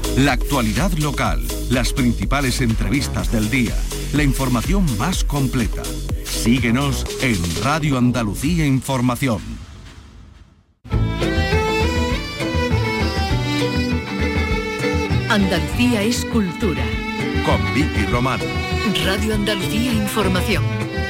La actualidad local, las principales entrevistas del día, la información más completa. Síguenos en Radio Andalucía Información. Andalucía es cultura. Con Vicky Román. Radio Andalucía Información.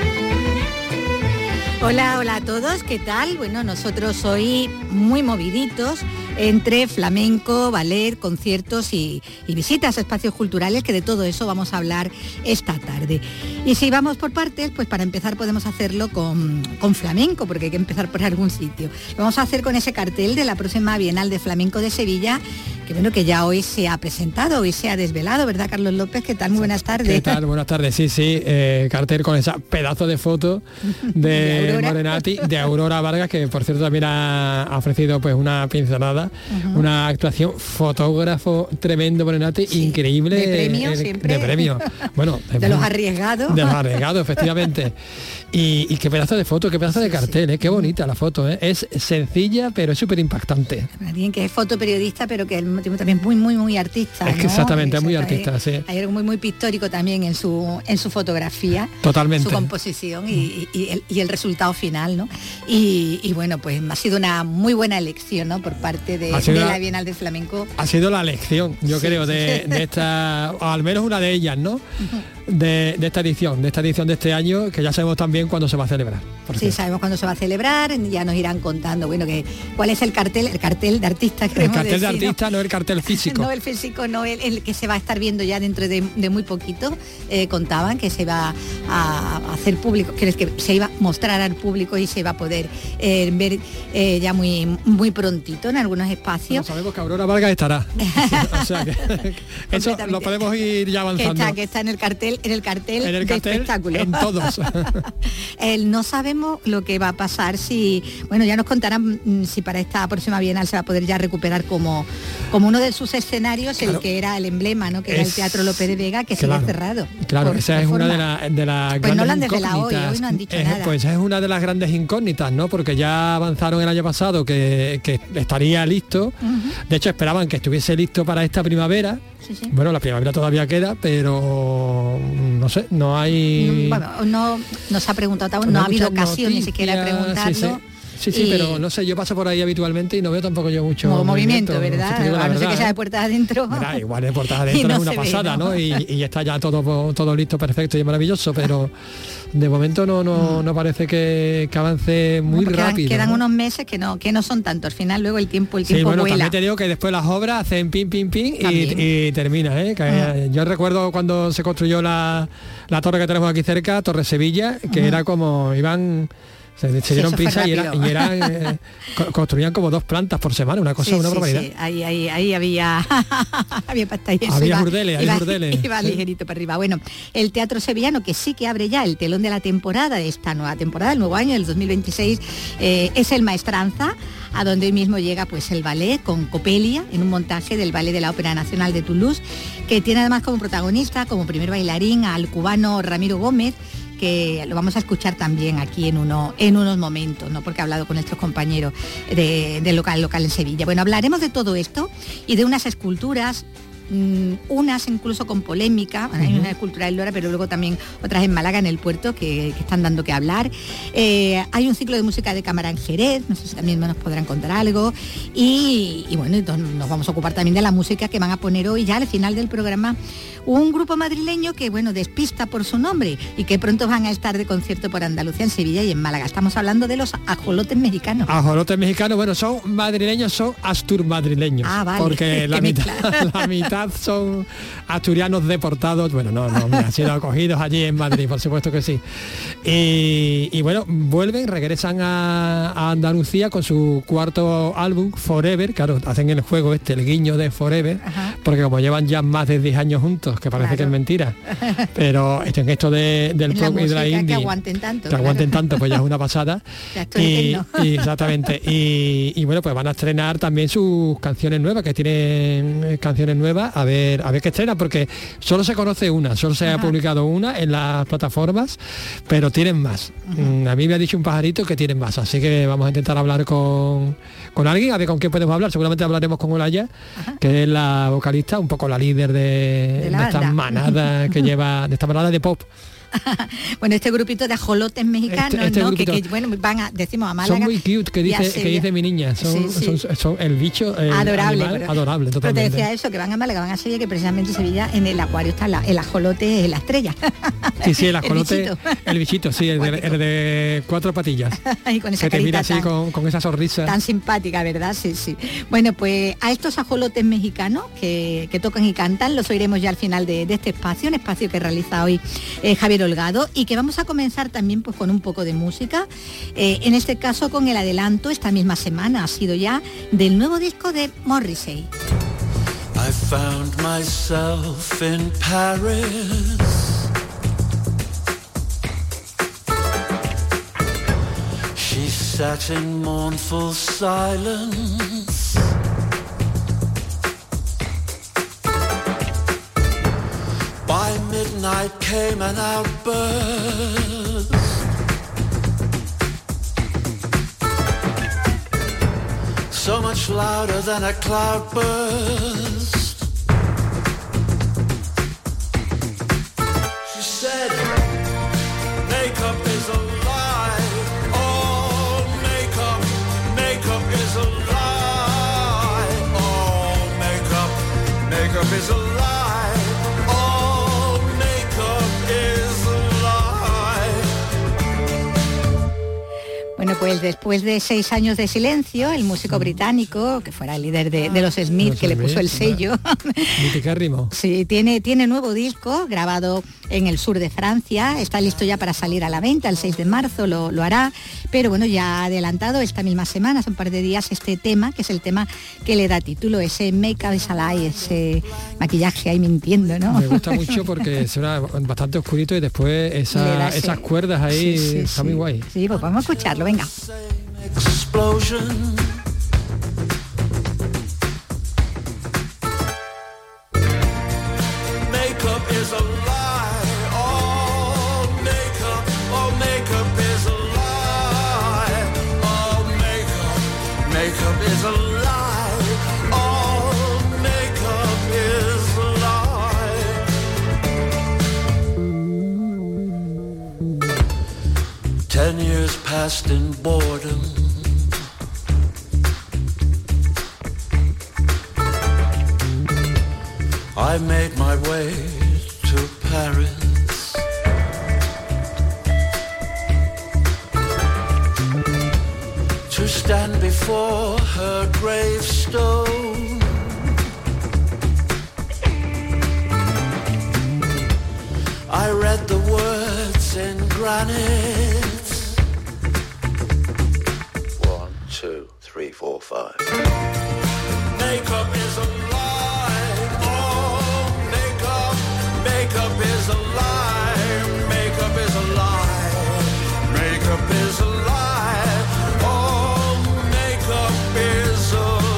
Hola a todos, ¿qué tal? Bueno, nosotros hoy muy moviditos entre flamenco, ballet, conciertos y visitas a espacios culturales, que de todo eso vamos a hablar esta tarde. Y si vamos por partes, pues para empezar podemos hacerlo con flamenco, porque hay que empezar por algún sitio. Lo vamos a hacer con ese cartel de la próxima Bienal de Flamenco de Sevilla, que bueno, que ya hoy se ha presentado, hoy se ha desvelado, ¿verdad, Carlos López? ¿Qué tal? Muy buenas tardes. ¿Qué tal? Buenas tardes, sí, cartel con esa pedazo de foto de Morenati, de Aurora Vargas, que por cierto también ha ofrecido pues una pincelada, una actuación, fotógrafo tremendo Morenati, increíble. De premio, siempre. De premio. Bueno, de los arriesgados. De los arriesgados, efectivamente. Y qué pedazo de foto, qué pedazo de cartel, qué bonita la foto, es sencilla pero es súper impactante. Alguien que es fotoperiodista pero que al mismo tiempo también muy artista. Es que exactamente, es muy artista, sí. Hay algo muy pictórico también en su fotografía. Totalmente. Su composición y el resultado final, ¿no? Y bueno, pues ha sido una muy buena elección, ¿no? Por parte de la Bienal del Flamenco. Ha sido la elección, yo creo, de esta, o al menos una de ellas, ¿no? De esta edición de este año, que ya sabemos también cuándo se va a celebrar. Sí, sabemos cuándo se va a celebrar, ya nos irán contando, bueno, que cuál es el cartel de artista. El cartel de artista, no el cartel físico. No el físico, no el que se va a estar viendo ya dentro de muy poquito. Contaban que se va a hacer público, que se iba a mostrar al público y se va a poder ver ya muy prontito en algunos espacios. Bueno, sabemos que Aurora Vargas estará. O sea que eso lo podemos ir ya avanzando. Que está en el cartel de espectáculo. En todos. No sabemos lo que va a pasar si, bueno, ya nos contarán si para esta próxima Bienal se va a poder ya recuperar como uno de sus escenarios, claro, el que era el emblema, ¿no? Que era el Teatro López de Vega, que sigue cerrado. Claro, esa es una de las pues grandes no lo han desvelado incógnitas. Hoy no han dicho nada. Pues es una de las grandes incógnitas, ¿no? Porque ya avanzaron el año pasado que estaría listo. De hecho, esperaban que estuviese listo para esta primavera. Sí. Bueno, la primavera todavía queda, pero no sé, no hay... Bueno, no se ha preguntado, no ha habido ocasión ni siquiera de preguntarlo. Sí, pero no sé, yo paso por ahí habitualmente y no veo tampoco yo mucho movimiento, ¿verdad? A no ser que sea de puertas adentro. Mira, igual de puertas adentro es una pasada, ¿no? Y está ya todo listo, perfecto y maravilloso, pero de momento no parece que avance muy rápido. Quedan unos meses que no son tanto, al final luego el tiempo bueno, vuela. También te digo que después las obras hacen pin y termina, yo recuerdo cuando se construyó la torre que tenemos aquí cerca, Torre Sevilla, que era como iban... Se dieron prisa y eran construían como 2 plantas por semana, una cosa, una barbaridad. Sí. Ahí había pasta y eso. Había burdeles. Iba ligerito para arriba. Bueno, el Teatro Sevillano, que sí que abre ya el telón de la temporada, de esta nueva temporada, el nuevo año, del 2026, es el Maestranza, a donde hoy mismo llega pues el ballet con Copelia, en un montaje del Ballet de la Ópera Nacional de Toulouse, que tiene además como protagonista, como primer bailarín, al cubano Ramiro Gómez, que lo vamos a escuchar también aquí en unos momentos, ¿no? Porque ha hablado con nuestros compañeros del local en Sevilla. Bueno, hablaremos de todo esto y de unas esculturas, unas incluso con polémica. Hay una escultura en Lora, pero luego también otras en Málaga, en el puerto, que están dando que hablar. Hay un ciclo de música de cámara en Jerez, no sé si también nos podrán contar algo. Y bueno, entonces nos vamos a ocupar también de la música que van a poner hoy ya al final del programa un grupo madrileño que, bueno, despista por su nombre y que pronto van a estar de concierto por Andalucía, en Sevilla y en Málaga. Estamos hablando de los Ajolotes Mexicanos. Ajolotes Mexicanos, bueno, son madrileños, son asturmadrileños. Vale. Porque la mitad son asturianos deportados. Bueno, no, han sido acogidos allí en Madrid, por supuesto que sí. Y bueno, regresan a Andalucía con su cuarto álbum, Forever. Claro, hacen el juego el guiño de Forever, porque como llevan ya más de 10 años juntos, que parece que es mentira, pero en esto del pop y de la indie, que aguanten tanto, pues ya es una pasada. y exactamente, y bueno, pues van a estrenar también sus canciones nuevas, que tienen canciones nuevas, a ver qué estrenan, porque solo se conoce una, solo se ha publicado una en las plataformas, pero tienen más. A mí me ha dicho un pajarito que tienen más, así que vamos a intentar hablar con alguien, a ver con quién podemos hablar. Seguramente hablaremos con Olaya, que es la vocalista, un poco la líder de estas manadas que lleva, de esta manada de pop. Bueno, este grupito de ajolotes mexicanos, este ¿no? Grupito, que bueno, decimos a Málaga. Son muy cute, que dice mi niña. Son el bicho, adorable, adorable, totalmente. Pero te decía eso, que van a Málaga, van a Sevilla, que precisamente en Sevilla en el acuario está el ajolote, la estrella. Sí, el ajolote, el bichito, sí, el de 4 patillas. Y con esa que te mira así con esa sonrisa. Tan simpática, ¿verdad? Sí. Bueno, pues a estos ajolotes mexicanos que tocan y cantan, los oiremos ya al final de este espacio, un espacio que realiza hoy Javier Holgado, y que vamos a comenzar también pues con un poco de música, en este caso con el adelanto esta misma semana, ha sido ya del nuevo disco de Morrissey. I found myself in Paris. She sat in mournful silence. By midnight came an outburst. So much louder than a cloudburst. She said, makeup is a lie. Oh, makeup is a lie. Oh, makeup is a lie. Bueno, pues después de 6 años de silencio, el músico británico, que fuera el líder de los Smith, que le puso el sello, sí, tiene nuevo disco grabado en el sur de Francia, está listo ya para salir a la venta, el 6 de marzo lo hará, pero bueno, ya ha adelantado esta misma semana, hace un par de días, este tema, que es el tema que le da título, ese Make-up is a Lie, ese maquillaje ahí mintiendo, ¿no? Me gusta mucho porque suena bastante oscurito y después esas cuerdas ahí, está muy guay. Sí, pues vamos a escucharlo, venga. Explosion. Makeup is a lie. Oh, makeup is a lie. Oh, makeup is a lie. Oh, makeup is a lie. 10 years passed in boredom. I made my way to Paris. To stand before her gravestone. I read the words in granite. 1, 2, 3, 4, 5. Makeup is a lie. Oh, makeup is a lie. Makeup is a lie. Makeup is a lie. Oh, makeup is a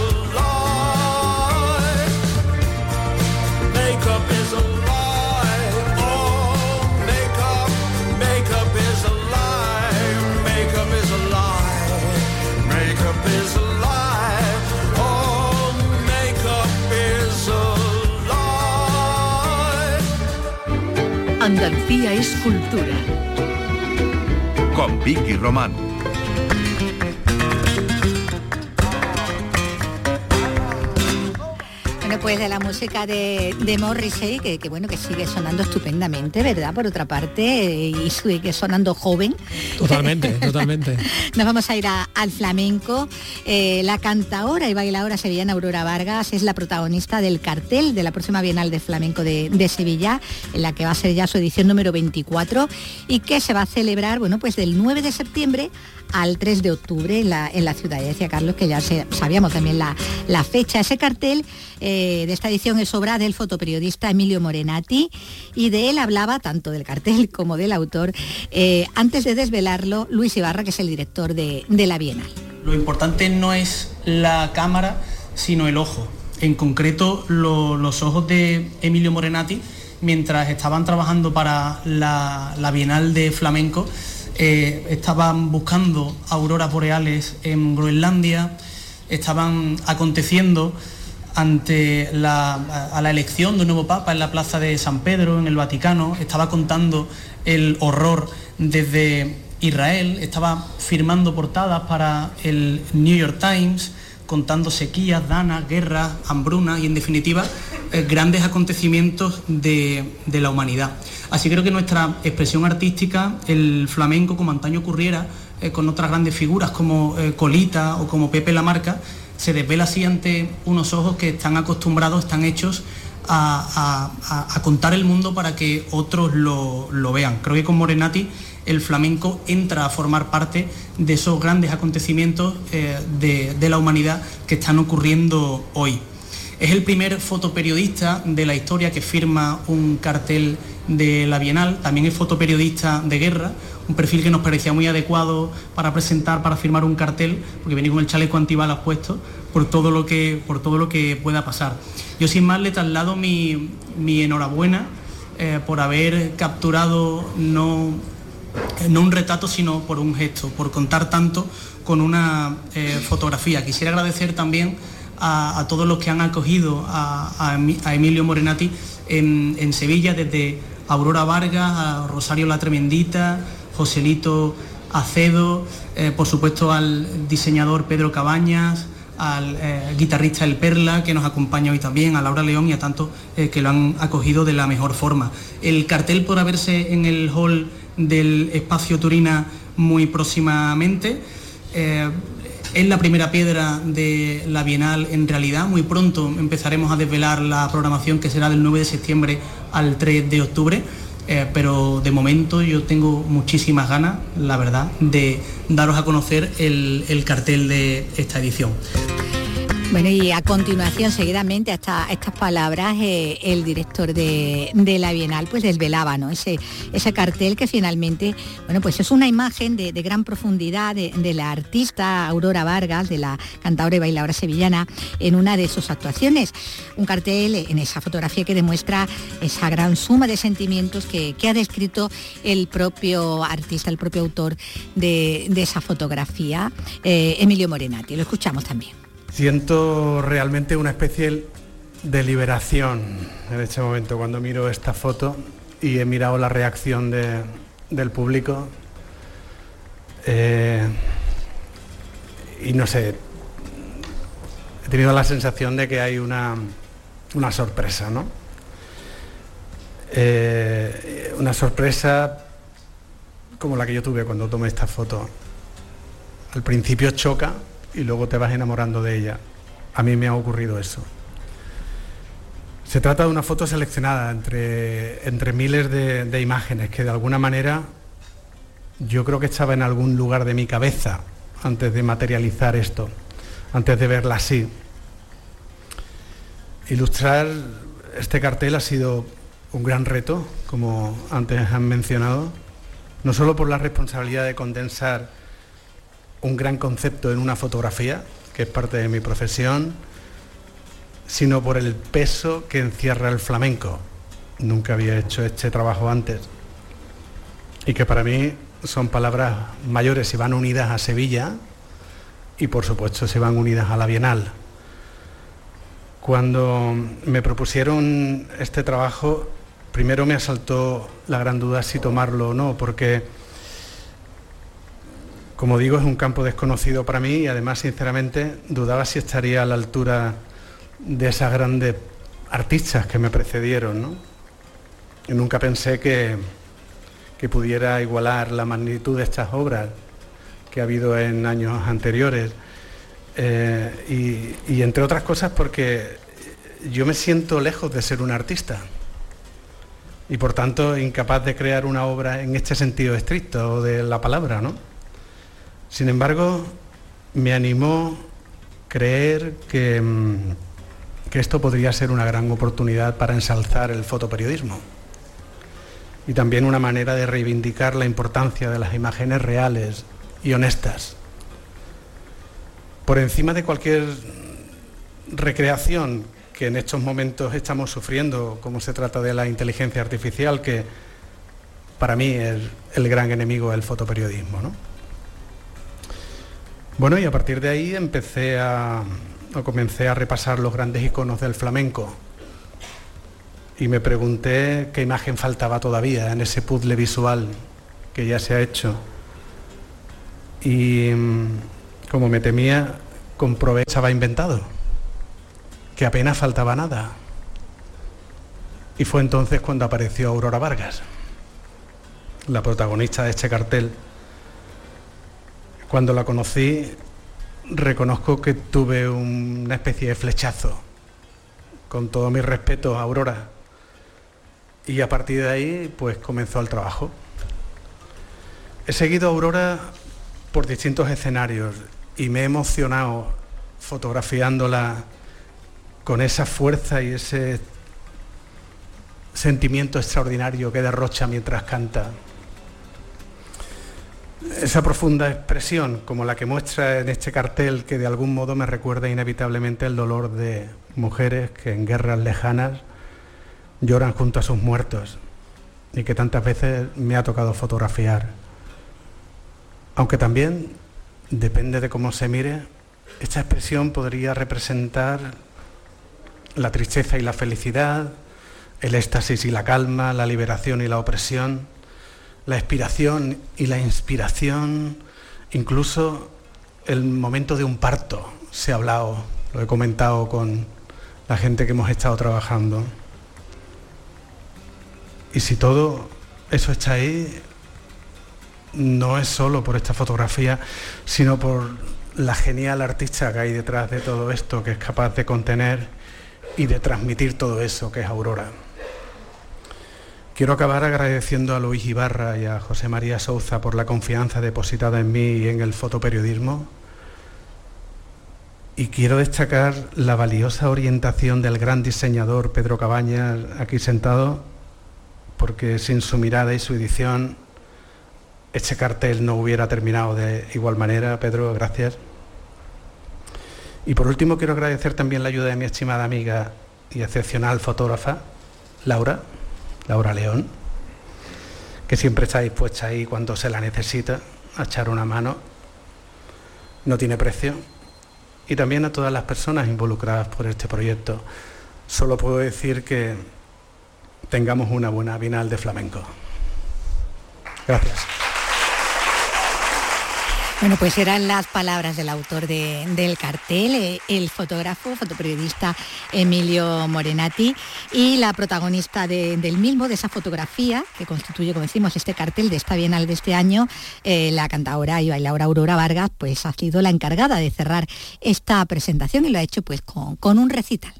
lie. Makeup is a lie. Oh, makeup is a lie. Makeup is a lie. Makeup is a lie. Oh, makeup is a lie. Andalucía es cultura. Con Vicky Román. Bueno, pues de la música de Morrissey, que bueno, que sigue sonando estupendamente, ¿verdad? Por otra parte, y sigue sonando joven. Totalmente. Nos vamos a ir al flamenco. La cantaora y bailaora sevillana Aurora Vargas es la protagonista del cartel de la próxima Bienal de Flamenco de Sevilla, en la que va a ser ya su edición número 24 y que se va a celebrar, bueno, pues del 9 de septiembre al 3 de octubre en la ciudad. Ya decía Carlos que ya sabíamos también la fecha. Ese cartel de esta edición es obra del fotoperiodista Emilio Morenati, y de él hablaba, tanto del cartel como del autor, antes de desvelarlo, Luis Ibarra, que es el director de la Bienal. Lo importante no es la cámara, sino el ojo. En concreto, los ojos de Emilio Morenati, mientras estaban trabajando para la Bienal de Flamenco, estaban buscando auroras boreales en Groenlandia, estaban aconteciendo ante a la elección de un nuevo Papa en la Plaza de San Pedro, en el Vaticano, estaba contando el horror desde Israel, estaba firmando portadas para el New York Times, contando sequías, danas, guerras, hambruna y, en definitiva, grandes acontecimientos de la humanidad. Así creo que nuestra expresión artística, el flamenco, como antaño ocurriera, con otras grandes figuras como Colita o como Pepe Lamarca, se desvela así ante unos ojos que están acostumbrados, están hechos a contar el mundo para que otros lo vean. Creo que con Morenati el flamenco entra a formar parte de esos grandes acontecimientos de la humanidad que están ocurriendo hoy. Es el primer fotoperiodista de la historia que firma un cartel de la Bienal, también es fotoperiodista de guerra, un perfil que nos parecía muy adecuado para presentar, para firmar un cartel, porque venía con el chaleco antibalas puesto, por todo lo que pueda pasar. Yo sin más le traslado mi enhorabuena por haber capturado no un retrato, sino por un gesto, por contar tanto con una fotografía. Quisiera agradecer también a todos los que han acogido a Emilio Morenati en Sevilla, desde Aurora Vargas, a Rosario La Tremendita, Joselito Acedo, por supuesto al diseñador Pedro Cabañas, al guitarrista El Perla, que nos acompaña hoy también, a Laura León y a tantos que lo han acogido de la mejor forma. El cartel podrá verse en el hall del Espacio Turina muy próximamente. Es la primera piedra de la Bienal en realidad. Muy pronto empezaremos a desvelar la programación, que será del 9 de septiembre al 3 de octubre. Pero de momento yo tengo muchísimas ganas, la verdad, de daros a conocer el cartel de esta edición. Bueno, y a continuación, seguidamente, a estas palabras, el director de la Bienal pues desvelaba, ¿no?, ese cartel que finalmente, bueno, pues es una imagen de gran profundidad de la artista Aurora Vargas, de la cantadora y bailadora sevillana, en una de sus actuaciones. Un cartel en esa fotografía que demuestra esa gran suma de sentimientos que ha descrito el propio artista, el propio autor de esa fotografía, Emilio Morenati. Lo escuchamos también. Siento realmente una especie de liberación en este momento cuando miro esta foto y he mirado la reacción del público. Y no sé, he tenido la sensación de que hay una sorpresa, ¿no? Una sorpresa como la que yo tuve cuando tomé esta foto. Al principio choca y luego te vas enamorando de ella. A mí me ha ocurrido eso. Se trata de una foto seleccionada entre miles de imágenes que de alguna manera yo creo que estaba en algún lugar de mi cabeza antes de materializar esto, antes de verla así. Ilustrar este cartel ha sido un gran reto, como antes han mencionado, no solo por la responsabilidad de condensar un gran concepto en una fotografía, que es parte de mi profesión, sino por el peso que encierra el flamenco. Nunca había hecho este trabajo antes y que para mí son palabras mayores y van unidas a Sevilla y por supuesto se van unidas a la Bienal. Cuando me propusieron este trabajo, primero me asaltó la gran duda si tomarlo o no, porque como digo, es un campo desconocido para mí y además, sinceramente, dudaba si estaría a la altura de esas grandes artistas que me precedieron, ¿no? Y nunca pensé que pudiera igualar la magnitud de estas obras que ha habido en años anteriores. Y entre otras cosas porque yo me siento lejos de ser un artista y por tanto incapaz de crear una obra en este sentido estricto de la palabra, ¿no? Sin embargo, me animó creer que esto podría ser una gran oportunidad para ensalzar el fotoperiodismo y también una manera de reivindicar la importancia de las imágenes reales y honestas. Por encima de cualquier recreación que en estos momentos estamos sufriendo, como se trata de la inteligencia artificial, que para mí es el gran enemigo del fotoperiodismo, ¿no? Bueno, y a partir de ahí empecé a o comencé a repasar los grandes iconos del flamenco y me pregunté qué imagen faltaba todavía en ese puzzle visual que ya se ha hecho. Y como me temía, comprobé que estaba inventado, que apenas faltaba nada. Y fue entonces cuando apareció Aurora Vargas, la protagonista de este cartel. Cuando la conocí, reconozco que tuve una especie de flechazo. Con todo mi respeto a Aurora. Y a partir de ahí, pues comenzó el trabajo. He seguido a Aurora por distintos escenarios y me he emocionado fotografiándola con esa fuerza y ese sentimiento extraordinario que derrocha mientras canta. Esa profunda expresión, como la que muestra en este cartel, que de algún modo me recuerda inevitablemente el dolor de mujeres que en guerras lejanas lloran junto a sus muertos y que tantas veces me ha tocado fotografiar. Aunque también, depende de cómo se mire, esta expresión podría representar la tristeza y la felicidad, el éxtasis y la calma, la liberación y la opresión, la expiración y la inspiración, incluso el momento de un parto. Se ha hablado, lo he comentado con la gente que hemos estado trabajando. Y si todo eso está ahí, no es solo por esta fotografía, sino por la genial artista que hay detrás de todo esto, que es capaz de contener y de transmitir todo eso, que es Aurora. Quiero acabar agradeciendo a Luis Ibarra y a José María Souza por la confianza depositada en mí y en el fotoperiodismo. Y quiero destacar la valiosa orientación del gran diseñador Pedro Cabañas, aquí sentado, porque sin su mirada y su edición este cartel no hubiera terminado de igual manera. Pedro, gracias. Y por último quiero agradecer también la ayuda de mi estimada amiga y excepcional fotógrafa, Laura León, que siempre está dispuesta ahí cuando se la necesita a echar una mano. No tiene precio. Y también a todas las personas involucradas por este proyecto. Solo puedo decir que tengamos una buena Bienal de Flamenco. Gracias. Bueno, pues eran las palabras del autor del cartel, el fotoperiodista Emilio Morenati, y la protagonista del mismo, de esa fotografía que constituye, como decimos, este cartel de esta Bienal de este año, la cantadora y bailadora Aurora Vargas, pues ha sido la encargada de cerrar esta presentación y lo ha hecho pues con un recital.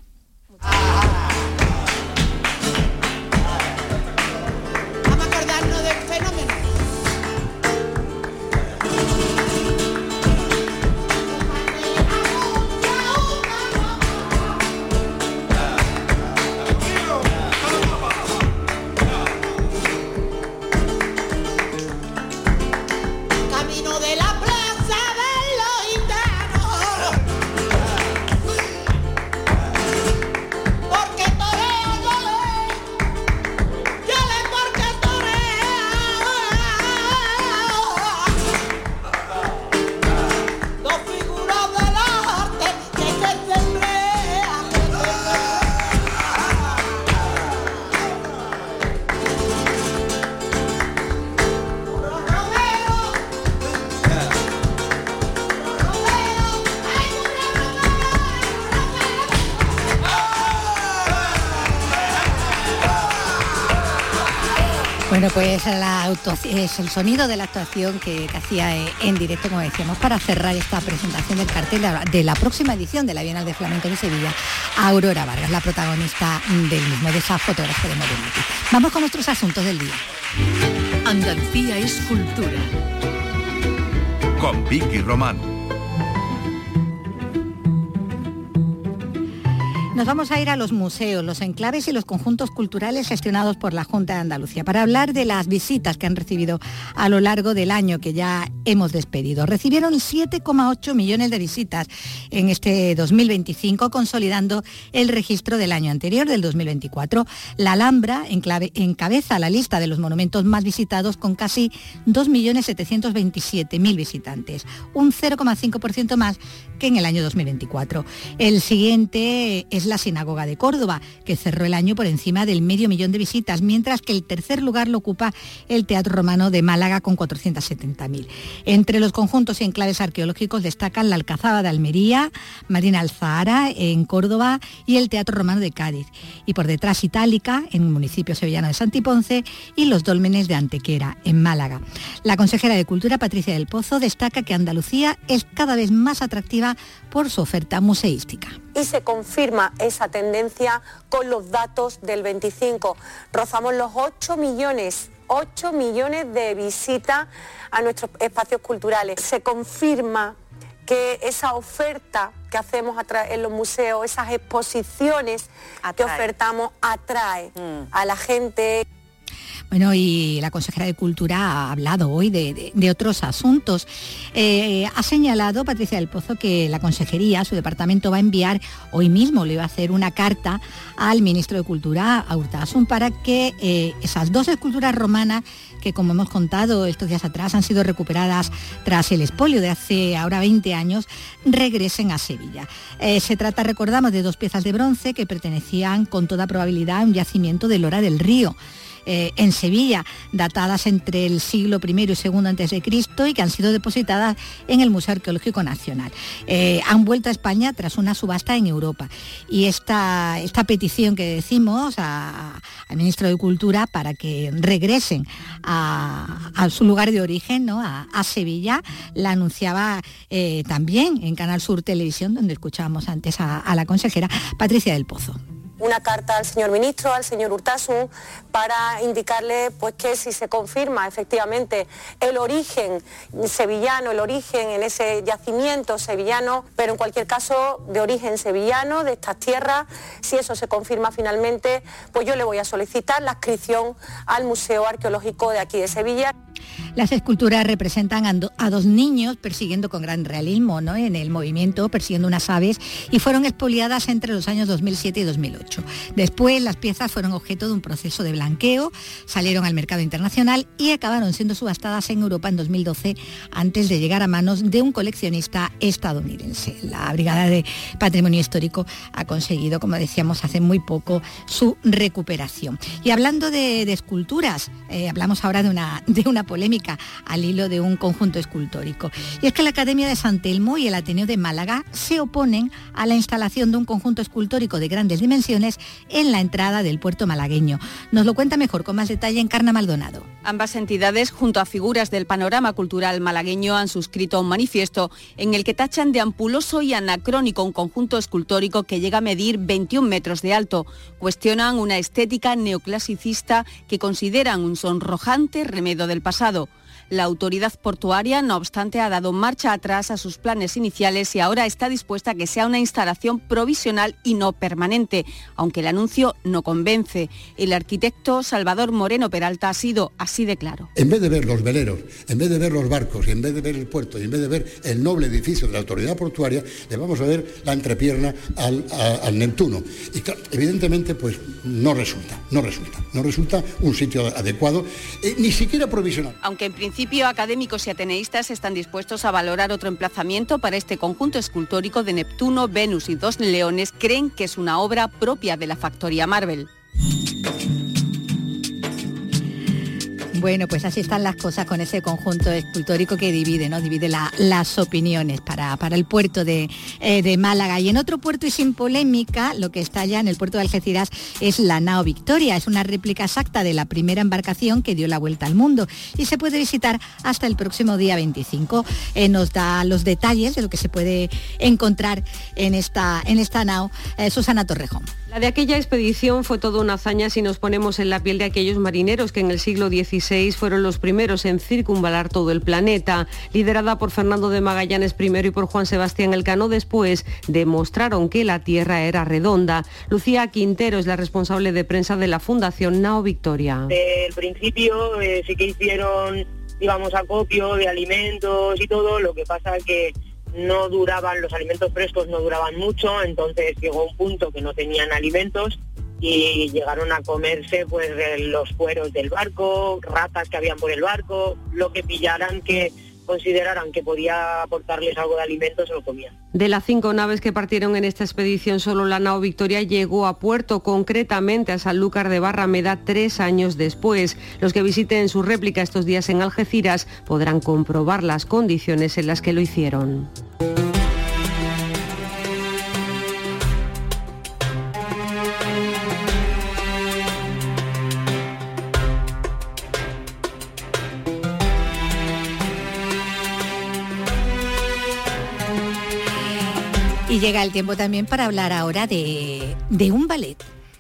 Bueno, pues es el sonido de la actuación que hacía en directo, como decíamos, para cerrar esta presentación del cartel de la próxima edición de la Bienal de Flamenco de Sevilla, Aurora Vargas, la protagonista del mismo, de esa fotografía de Morenati. Vamos con nuestros asuntos del día. Andalucía es cultura. Con Vicky Román. Nos vamos a ir a los museos, los enclaves y los conjuntos culturales gestionados por la Junta de Andalucía para hablar de las visitas que han recibido a lo largo del año que ya hemos despedido. Recibieron 7,8 millones de visitas en este 2025, consolidando el registro del año anterior, del 2024. La Alhambra encabeza la lista de los monumentos más visitados con casi 2.727.000 visitantes, un 0,5% más que en el año 2024. El siguiente es la Sinagoga de Córdoba, que cerró el año por encima del 500.000 de visitas, mientras que el tercer lugar lo ocupa el Teatro Romano de Málaga con 470.000. Entre los conjuntos y enclaves arqueológicos destacan la Alcazaba de Almería, Marina Alzahara en Córdoba y el Teatro Romano de Cádiz. Y por detrás Itálica, en el municipio sevillano de Santiponce, y los Dólmenes de Antequera, en Málaga. La consejera de Cultura, Patricia del Pozo, destaca que Andalucía es cada vez más atractiva por su oferta museística. Y se confirma esa tendencia con los datos del 25. Rozamos los 8 millones de visitas a nuestros espacios culturales. Se confirma que esa oferta que hacemos en los museos, esas exposiciones que ofertamos, atrae a la gente. Bueno, y la consejera de Cultura ha hablado hoy de otros asuntos. Ha señalado Patricia del Pozo que la consejería, su departamento, va a enviar, hoy mismo le va a hacer una carta al ministro de Cultura, a Urtasun, para que esas dos esculturas romanas que, como hemos contado estos días atrás, han sido recuperadas tras el expolio de hace ahora 20 años, regresen a Sevilla. Se trata, recordamos, de dos piezas de bronce que pertenecían con toda probabilidad a un yacimiento de Lora del Río, en Sevilla, datadas entre el siglo I y II a.C. y que han sido depositadas en el Museo Arqueológico Nacional. Han vuelto a España tras una subasta en Europa. Y esta petición que decimos al ministro de Cultura para que regresen a su lugar de origen, ¿no?, a Sevilla, la anunciaba también en Canal Sur Televisión, donde escuchábamos antes a la consejera Patricia del Pozo. Una carta al señor ministro, al señor Urtasun, para indicarle pues que si se confirma efectivamente el origen sevillano, el origen en ese yacimiento sevillano, pero en cualquier caso de origen sevillano, de estas tierras, si eso se confirma finalmente, pues yo le voy a solicitar la adscripción al Museo Arqueológico de aquí de Sevilla. Las esculturas representan a dos niños persiguiendo con gran realismo, ¿no?, en el movimiento, persiguiendo unas aves, y fueron expoliadas entre los años 2007 y 2008. Después las piezas fueron objeto de un proceso de blanqueo, salieron al mercado internacional y acabaron siendo subastadas en Europa en 2012, antes de llegar a manos de un coleccionista estadounidense. La Brigada de Patrimonio Histórico ha conseguido, como decíamos hace muy poco, su recuperación. Y hablando de esculturas, hablamos ahora de una polémica al hilo de un conjunto escultórico. Y es que la Academia de San Telmo y el Ateneo de Málaga se oponen a la instalación de un conjunto escultórico de grandes dimensiones en la entrada del puerto malagueño. Nos lo cuenta mejor, con más detalle, Encarna Maldonado. Ambas entidades, junto a figuras del panorama cultural malagueño, han suscrito un manifiesto en el que tachan de ampuloso y anacrónico un conjunto escultórico que llega a medir 21 metros de alto. Cuestionan una estética neoclasicista que consideran un sonrojante remedo del pasado. La autoridad portuaria, no obstante, ha dado marcha atrás a sus planes iniciales y ahora está dispuesta a que sea una instalación provisional y no permanente, aunque el anuncio no convence. El arquitecto Salvador Moreno Peralta ha sido así de claro. En vez de ver los veleros, en vez de ver los barcos, y en vez de ver el puerto, y en vez de ver el noble edificio de la autoridad portuaria, le vamos a ver la entrepierna al Neptuno. Y claro, evidentemente, pues no resulta un sitio adecuado, ni siquiera provisional. Aunque en principio académicos y ateneístas están dispuestos a valorar otro emplazamiento para este conjunto escultórico de Neptuno, Venus y dos leones, creen que es una obra propia de la factoría Marvel. Bueno, pues así están las cosas con ese conjunto escultórico que divide, ¿no? Divide las opiniones para el puerto de Málaga. Y en otro puerto y sin polémica, lo que está ya en el puerto de Algeciras es la nao Victoria. Es una réplica exacta de la primera embarcación que dio la vuelta al mundo y se puede visitar hasta el próximo día 25. Nos da los detalles de lo que se puede encontrar en esta nao Susana Torrejón. La de aquella expedición fue toda una hazaña si nos ponemos en la piel de aquellos marineros que en el siglo XVI fueron los primeros en circunvalar todo el planeta. Liderada por Fernando de Magallanes primero y por Juan Sebastián Elcano después, demostraron que la Tierra era redonda. Lucía Quintero es la responsable de prensa de la Fundación Nao Victoria. Desde el principio sí que hicieron, digamos, acopio de alimentos y todo, lo que pasa que no duraban, los alimentos frescos no duraban mucho, entonces llegó un punto que no tenían alimentos y llegaron a comerse pues los cueros del barco, ratas que habían por el barco, lo que pillaran que consideraran que podía aportarles algo de alimentos se lo comían. De las 5 naves que partieron en esta expedición, solo la Nao Victoria llegó a puerto, concretamente a Sanlúcar de Barrameda, 3 años después. Los que visiten su réplica estos días en Algeciras podrán comprobar las condiciones en las que lo hicieron. Y llega el tiempo también para hablar ahora de un ballet.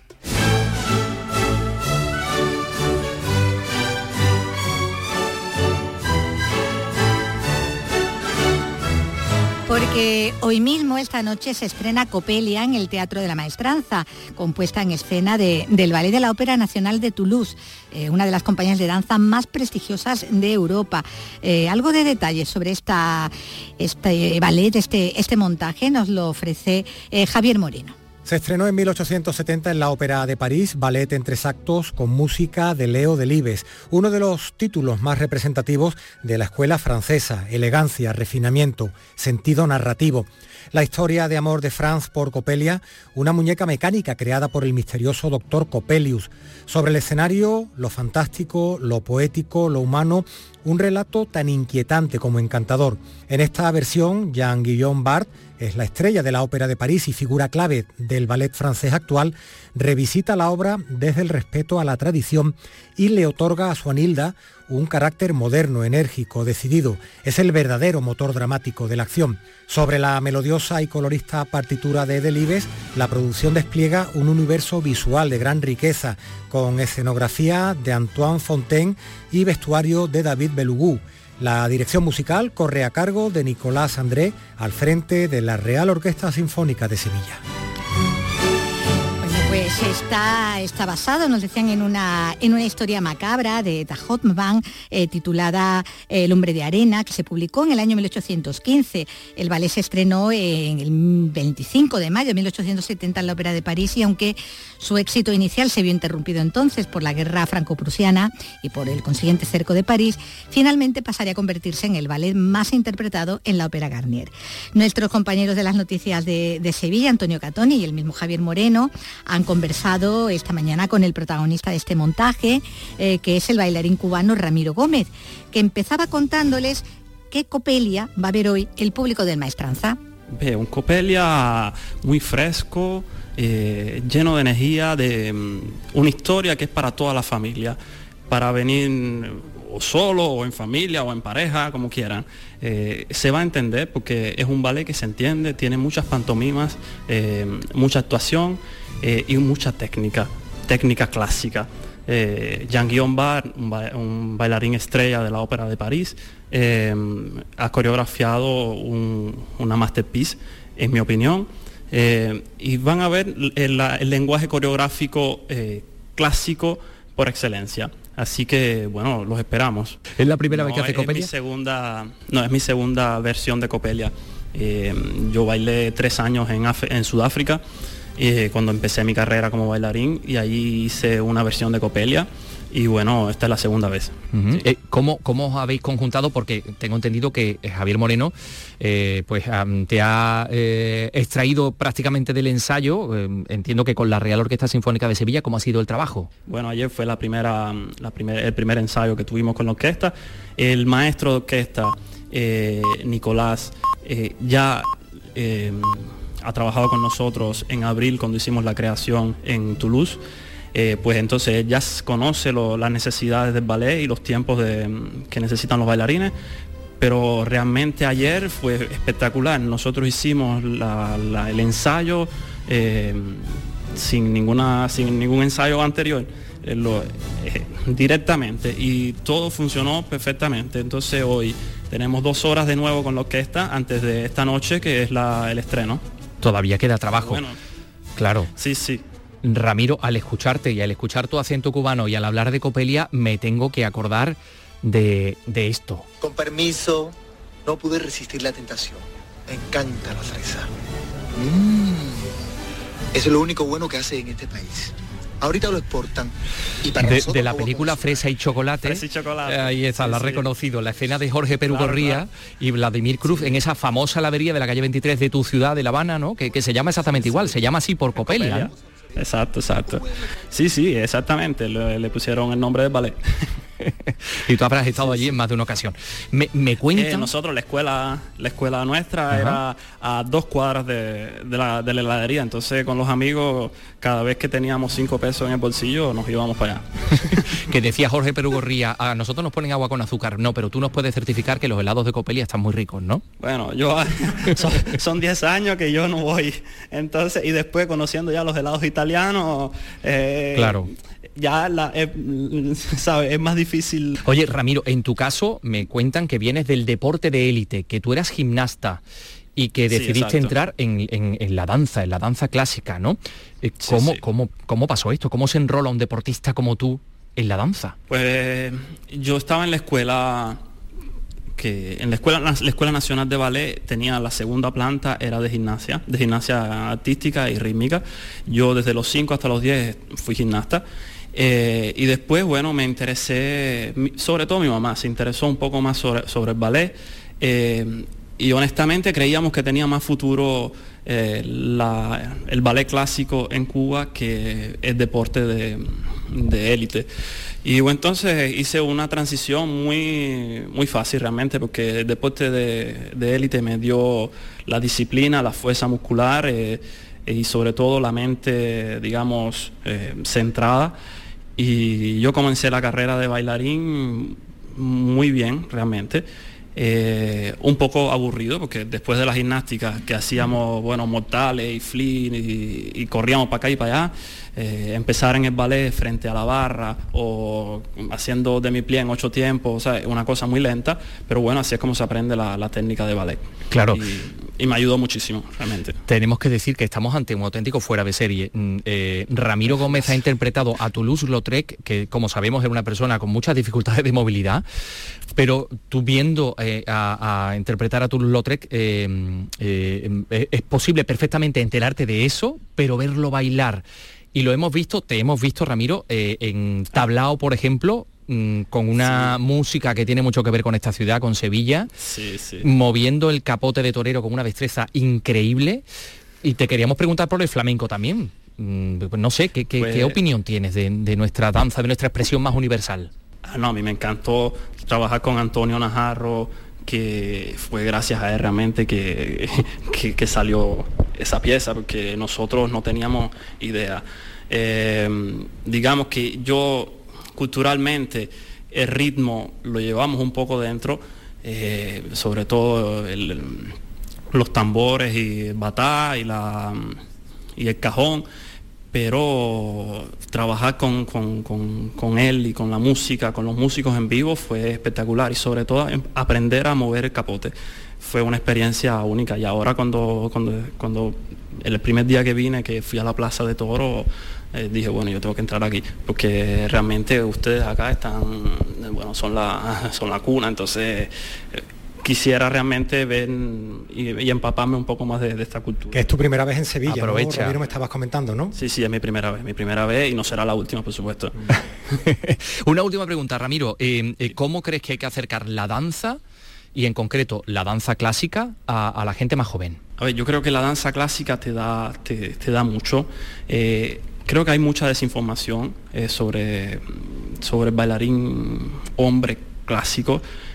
Porque hoy mismo, esta noche, se estrena Coppelia en el Teatro de la Maestranza, compuesta en escena del Ballet de la Ópera Nacional de Toulouse, una de las compañías de danza más prestigiosas de Europa. Algo de detalles sobre este ballet, este montaje, nos lo ofrece Javier Moreno. Se estrenó en 1870 en la Ópera de París, ballet en 3 actos con música de Leo Delibes, uno de los títulos más representativos de la escuela francesa: elegancia, refinamiento, sentido narrativo. La historia de amor de Franz por Coppelia, una muñeca mecánica creada por el misterioso doctor Coppelius. Sobre el escenario, lo fantástico, lo poético, lo humano, un relato tan inquietante como encantador. En esta versión, Jean-Guillaume Bart es la estrella de la Ópera de París y figura clave del ballet francés actual. Revisita la obra desde el respeto a la tradición y le otorga a su Anilda un carácter moderno, enérgico, decidido. Es el verdadero motor dramático de la acción. Sobre la melodiosa y colorista partitura de Delibes, la producción despliega un universo visual de gran riqueza, con escenografía de Antoine Fontaine y vestuario de David Belugou. La dirección musical corre a cargo de Nicolás André, al frente de la Real Orquesta Sinfónica de Sevilla. Pues está basado, nos decían, en una historia macabra de Tahot Mban, titulada El hombre de arena, que se publicó en el año 1815. El ballet se estrenó en el 25 de mayo de 1870 en la Ópera de París, y aunque su éxito inicial se vio interrumpido entonces por la guerra franco-prusiana y por el consiguiente cerco de París, finalmente pasaría a convertirse en el ballet más interpretado en la Ópera Garnier. Nuestros compañeros de las noticias de Sevilla, Antonio Catoni y el mismo Javier Moreno, han conversado esta mañana con el protagonista de este montaje, que es el bailarín cubano Ramiro Gómez, que empezaba contándoles qué Coppelia va a ver hoy el público del Maestranza. Un Coppelia muy fresco, lleno de energía, de una historia que es para toda la familia, para venir o solo, o en familia, o en pareja, como quieran. Se va a entender porque es un ballet que se entiende, tiene muchas pantomimas, mucha actuación y mucha técnica clásica. Jean-Guillaume Bart, un bailarín estrella de la Ópera de París, ha coreografiado una masterpiece, en mi opinión, y van a ver el lenguaje coreográfico clásico por excelencia. Así que, bueno, los esperamos. ¿Es la primera vez que hace Coppelia? Es mi segunda versión de Coppelia. Yo bailé 3 años en Sudáfrica, cuando empecé mi carrera como bailarín, y ahí hice una versión de Coppelia, y bueno, esta es la segunda vez. ¿Cómo os habéis conjuntado? Porque tengo entendido que Javier Moreno te ha extraído prácticamente del ensayo. Entiendo que con la Real Orquesta Sinfónica de Sevilla. ¿Cómo ha sido el trabajo? Bueno, ayer fue el primer ensayo que tuvimos con la orquesta. El maestro de orquesta, Nicolás, ya ha trabajado con nosotros en abril cuando hicimos la creación en Toulouse. Pues entonces ya conoce las necesidades del ballet y los tiempos que necesitan los bailarines, pero realmente ayer fue espectacular. Nosotros hicimos el ensayo sin ningún ensayo anterior, directamente, y todo funcionó perfectamente. Entonces hoy tenemos 2 horas de nuevo con la orquesta antes de esta noche, que es el estreno. Todavía queda trabajo. Bueno, claro. Sí, sí. Ramiro, al escucharte y al escuchar tu acento cubano y al hablar de Coppelia, me tengo que acordar de esto. Con permiso, no pude resistir la tentación. Me encanta la fresa. Eso es lo único bueno que hace en este país. Ahorita lo exportan. Y para de la película Fresa y Chocolate, ahí está, la ha reconocido, la escena de Jorge Perugorría y Vladimir Cruz en esa famosa ladería de la calle 23 de tu ciudad, de La Habana, ¿no? Que se llama exactamente igual, se llama así por Coppelia, ¿no? Exacto. Sí, exactamente, le pusieron el nombre del ballet. Y tú habrás estado allí en más de una ocasión. Me cuentan... nosotros, la escuela nuestra era a 2 cuadras de la heladería, entonces con los amigos, cada vez que teníamos 5 pesos en el bolsillo, nos íbamos para allá. Que decía Jorge Perugorría, a nosotros nos ponen agua con azúcar, no, pero tú nos puedes certificar que los helados de Coppelia están muy ricos, ¿no? Bueno, son 10 años que yo no voy, entonces, y después conociendo ya los helados italianos, claro, ya ¿sabes? Es más difícil. Oye, Ramiro, en tu caso me cuentan que vienes del deporte de élite, que tú eras gimnasta y que decidiste entrar en la danza clásica, ¿no? ¿Cómo pasó esto? ¿Cómo se enrola un deportista como tú en la danza? Pues yo estaba en la escuela, la Escuela Nacional de Ballet tenía la segunda planta, era de gimnasia artística y rítmica. Yo desde los 5 hasta los 10 fui gimnasta. Y después, bueno, me interesé, sobre todo mi mamá se interesó un poco más sobre el ballet, y honestamente creíamos que tenía más futuro el ballet clásico en Cuba que el deporte de élite. Y bueno, entonces hice una transición muy fácil realmente, porque el deporte de élite me dio la disciplina, la fuerza muscular, y sobre todo la mente, digamos, centrada. Y yo comencé la carrera de bailarín muy bien, realmente. Un poco aburrido, porque después de la gimnástica que hacíamos, bueno, mortales y flip y corríamos para acá y para allá, empezar en el ballet frente a la barra o haciendo demi-plié en 8 tiempos, o sea, una cosa muy lenta, pero bueno, así es como se aprende la técnica de ballet. Claro. Y me ayudó muchísimo, realmente. Tenemos que decir que estamos ante un auténtico fuera de serie. Ramiro Gómez ha interpretado a Toulouse-Lautrec, que como sabemos era una persona con muchas dificultades de movilidad, pero tú viendo a interpretar a Toulouse-Lautrec, es posible perfectamente enterarte de eso, pero verlo bailar. Y lo hemos visto, te hemos visto, Ramiro, en Tablao, por ejemplo, con una música que tiene mucho que ver con esta ciudad, con Sevilla, moviendo el capote de torero con una destreza increíble. Y te queríamos preguntar por el flamenco también. No sé, ¿qué opinión tienes de nuestra danza, de nuestra expresión más universal? No, a mí me encantó trabajar con Antonio Najarro, que fue gracias a él realmente que salió esa pieza, porque nosotros no teníamos idea. Digamos que yo culturalmente el ritmo lo llevamos un poco dentro, sobre todo los tambores y el batá y el cajón, pero trabajar con él y con la música, con los músicos en vivo fue espectacular, y sobre todo aprender a mover el capote. Fue una experiencia única, y ahora cuando el primer día que vine, que fui a la Plaza de Toro, dije, bueno, yo tengo que entrar aquí, porque realmente ustedes acá bueno, son la cuna, entonces quisiera realmente ver y empaparme un poco más de esta cultura. Que es tu primera vez en Sevilla, aprovecha. ¿no? Ramiro, me estabas comentando, ¿no? Sí, es mi primera vez y no será la última, por supuesto. Una última pregunta, Ramiro. ¿Cómo crees que hay que acercar la danza, y en concreto la danza clásica, a la gente más joven? A ver, yo creo que la danza clásica te da mucho. Creo que hay mucha desinformación sobre el bailarín hombre clásico.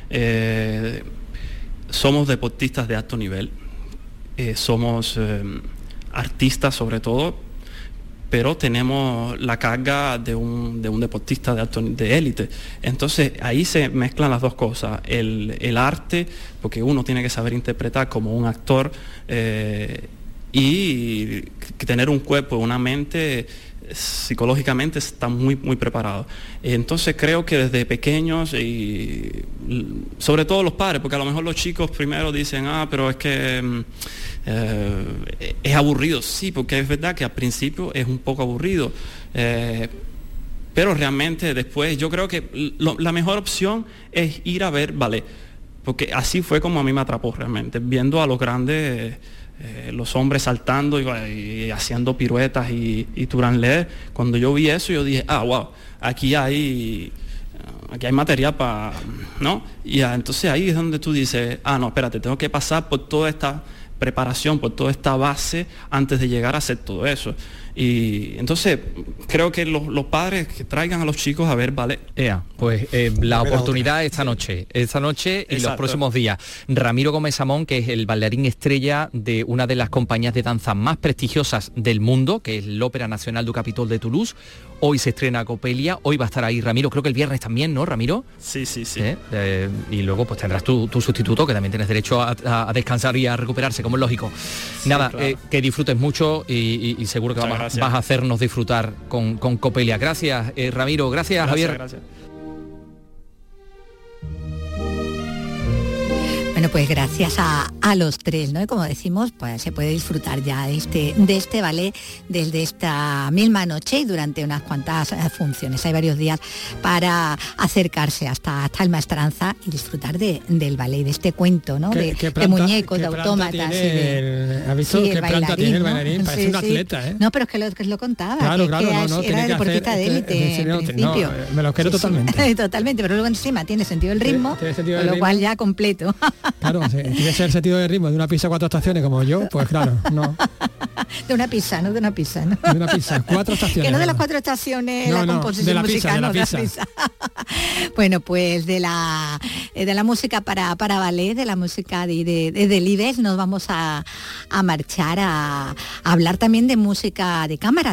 Somos deportistas de alto nivel, somos artistas sobre todo, pero tenemos la carga de un deportista de élite. Entonces ahí se mezclan las dos cosas, el arte, porque uno tiene que saber interpretar como un actor, y que tener un cuerpo, una mente psicológicamente está muy preparado. Entonces creo que desde pequeños, y sobre todo los padres, porque a lo mejor los chicos primero dicen, pero es que es aburrido. Sí, porque es verdad que al principio es un poco aburrido, pero realmente después yo creo que la mejor opción es ir a ver ballet, porque así fue como a mí me atrapó realmente, viendo a los grandes, los hombres saltando y haciendo piruetas y tourniquets. Cuando yo vi eso, yo dije, wow, aquí hay material para, ¿no? Y entonces ahí es donde tú dices, no, espérate, tengo que pasar por toda esta preparación, por toda esta base antes de llegar a hacer todo eso. Y entonces creo que los padres que traigan a los chicos a ver ballet. Pues la oportunidad esta noche y Exacto. los próximos días. Ramiro Gómez Amón, que es el bailarín estrella de una de las compañías de danza más prestigiosas del mundo, que es el Ópera Nacional du Capitol de Toulouse. Hoy se estrena Coppelia, hoy va a estar ahí Ramiro, creo que el viernes también, ¿no, Ramiro? Sí. Y luego pues tendrás tu sustituto, que también tienes derecho a descansar y a recuperarse, como es lógico. Nada, claro. Que disfrutes mucho y seguro que vas a hacernos disfrutar con Coppelia. Gracias, Ramiro, gracias, Javier. Gracias. Bueno, pues gracias a los tres, ¿no? Y como decimos, pues se puede disfrutar ya de este ballet desde esta misma noche y durante unas cuantas funciones. Hay varios días para acercarse hasta el Maestranza y disfrutar del ballet, de este cuento, ¿no? De muñecos, de autómatas. ¿Has visto qué planta tiene el bailarín? Parece un atleta, ¿eh? No, pero es que lo contaba. Claro, que era deportista de élite en principio. Me lo quiero totalmente. Totalmente, pero luego encima tiene sentido del ritmo, con lo cual ya completo. Claro, si tiene el sentido de ritmo de una pizza 4 estaciones como yo, pues claro, no. De una pizza, ¿no? De una pizza, ¿no? De una pizza, 4 estaciones. Que no de las 4 estaciones, la composición de la musical, pizza, no, de la pizza. Bueno, pues de la música para ballet, de la música de Delibes, nos vamos a marchar a hablar también de música de cámara,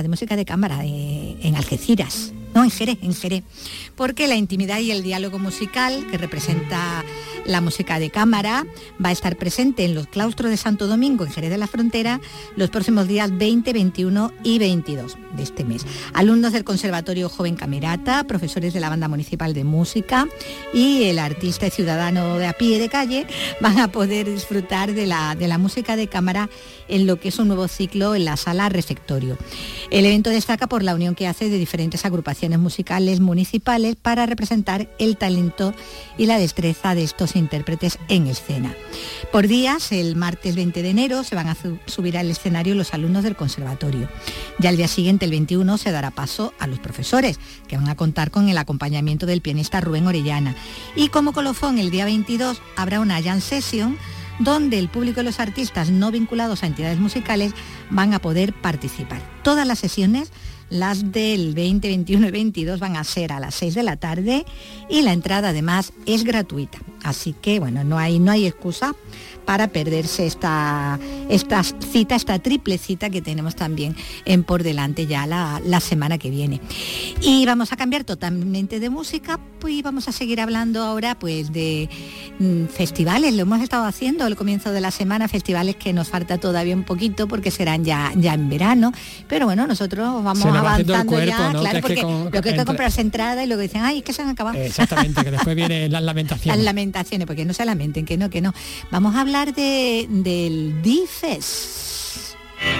en Algeciras. No, en Jerez, porque la intimidad y el diálogo musical que representa la música de cámara va a estar presente en los claustros de Santo Domingo, en Jerez de la Frontera, los próximos días 20, 21 y 22 de este mes. Alumnos del Conservatorio Joven Camerata, profesores de la Banda Municipal de Música y el artista y ciudadano de a pie de calle van a poder disfrutar de la música de cámara en lo que es un nuevo ciclo en la Sala Refectorio. El evento destaca por la unión que hace de diferentes agrupaciones musicales municipales para representar el talento y la destreza de estos intérpretes en escena. Por días, el martes 20 de enero se van a subir al escenario los alumnos del conservatorio. Ya al día siguiente, el 21, se dará paso a los profesores, que van a contar con el acompañamiento del pianista Rubén Orellana. Y como colofón, el día 22 habrá una jam session donde el público y los artistas no vinculados a entidades musicales van a poder participar. Todas las sesiones, las del 20, 21 y 22, van a ser a las 6 de la tarde y la entrada además es gratuita. Así que bueno, no hay excusa para perderse esta cita, esta triple cita que tenemos también por delante ya la semana que viene. Y vamos a cambiar totalmente de música, pues vamos a seguir hablando ahora pues de festivales. Lo hemos estado haciendo al comienzo de la semana, festivales que nos falta todavía un poquito porque serán ya en verano, pero bueno, nosotros vamos avanzando cuerpo, ya, ¿no? Claro, porque lo que hay que comprarse entrada y luego dicen, ay, es que se han acabado. Exactamente, que después vienen las lamentaciones. Las lamentaciones, porque no se lamenten, que no. Vamos a hablar del DIFES.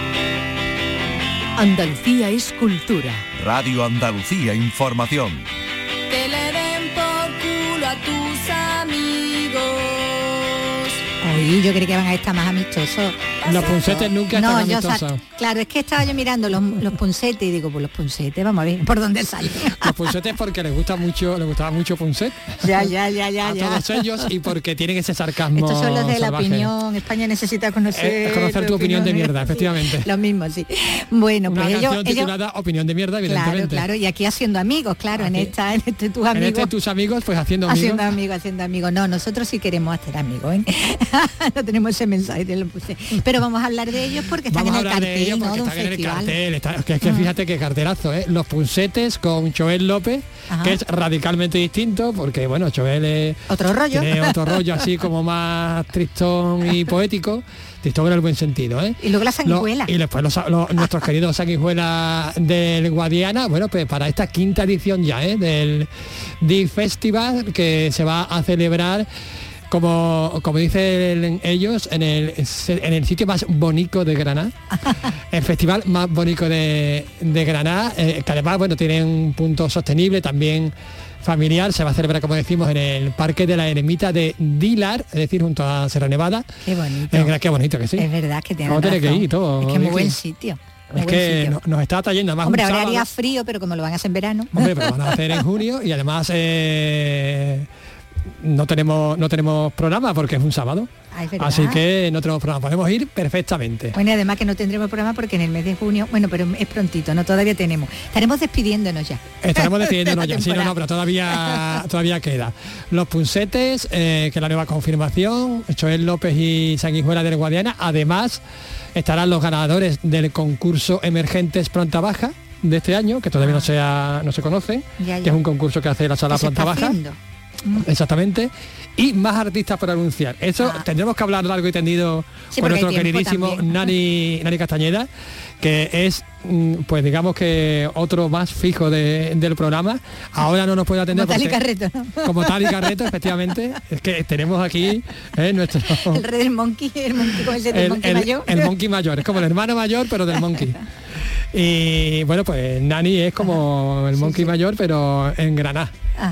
Andalucía es cultura. Radio Andalucía Información. Que le den por culo a tus amigos. Hoy yo creí que van a estar más amistosos. Los punsetes nunca están amistosos. Claro, es que estaba yo mirando los punsetes y digo, pues los punsetes, vamos a ver por dónde salen. Los punsetes porque les gustaba mucho punset. Ya. A todos ellos, y porque tienen ese sarcasmo. Estos son los de salvaje. La opinión. España necesita conocer tu opinión de mierda, efectivamente. Lo mismo, sí. Bueno, una pues canción titulada Opinión de mierda, evidentemente. Claro, y aquí haciendo amigos, claro, aquí, en este tus amigos. En este tus amigos, pues haciendo amigos. Haciendo amigos. No, nosotros sí queremos hacer amigos, ¿eh? no tenemos ese mensaje, te lo puse. Pero vamos a hablar de ellos porque están en el cartel, ¿no? De un están en el festival. cartel, que fíjate qué cartelazo, ¿eh? Los Punsetes con Joel López, Ajá. que es radicalmente distinto, porque bueno, Joel es... Otro rollo. Tiene otro rollo así como más tristón y poético. Tristón en el buen sentido, ¿eh? Y luego la sanguijuela. Y después nuestros queridos sanguijuelas del Guadiana, bueno, pues para esta quinta edición ya, ¿eh? Del Di Festival, que se va a celebrar como dicen ellos, en el sitio más bonito de Granada, el festival más bonito de Granada, que además, bueno, tiene un punto sostenible, también familiar. Se va a celebrar, como decimos, en el Parque de la Eremita de Dilar, es decir, junto a Sierra Nevada. Qué bonito. Qué bonito que sí. Es verdad que tiene Vamos a tener que ir todo. Es que es muy buen sitio. Es que nos está trayendo más. Hombre, un ahora sábado. haría frío, pero como lo van a hacer en verano. Hombre, pero van a hacer en junio y además no tenemos programa porque es un sábado. Ah, es verdad. Así que no tenemos programa. Podemos ir perfectamente. Bueno, y además que no tendremos programa porque en el mes de junio, bueno, pero es prontito, no todavía tenemos. Estaremos despidiéndonos ya. Estaremos despidiéndonos ya. Sí, temporada. no, pero todavía queda. Los Punsetes, que es la nueva confirmación, Joel López y Sanguijuela del Guadiana. Además, estarán los ganadores del concurso Emergentes Planta Baja de este año, que todavía no se conocen, Ya. que es un concurso que hace la Sala Que se Planta está Baja. haciendo. Exactamente. Y más artistas por anunciar. Eso tendremos que hablar largo y tendido Sí, con porque nuestro hay tiempo queridísimo también. Nani Castañeda, que es, pues digamos que otro más fijo del programa. Ahora no nos puede atender Como Tali porque- Carreto, ¿no? como Tali Carreto, efectivamente. Es que tenemos aquí nuestro... El rey del monkey, el monkey con el monkey mayor. el monkey mayor, es como el hermano mayor, pero del monkey. Y bueno, pues Nani es como el monkey mayor, pero en Granada.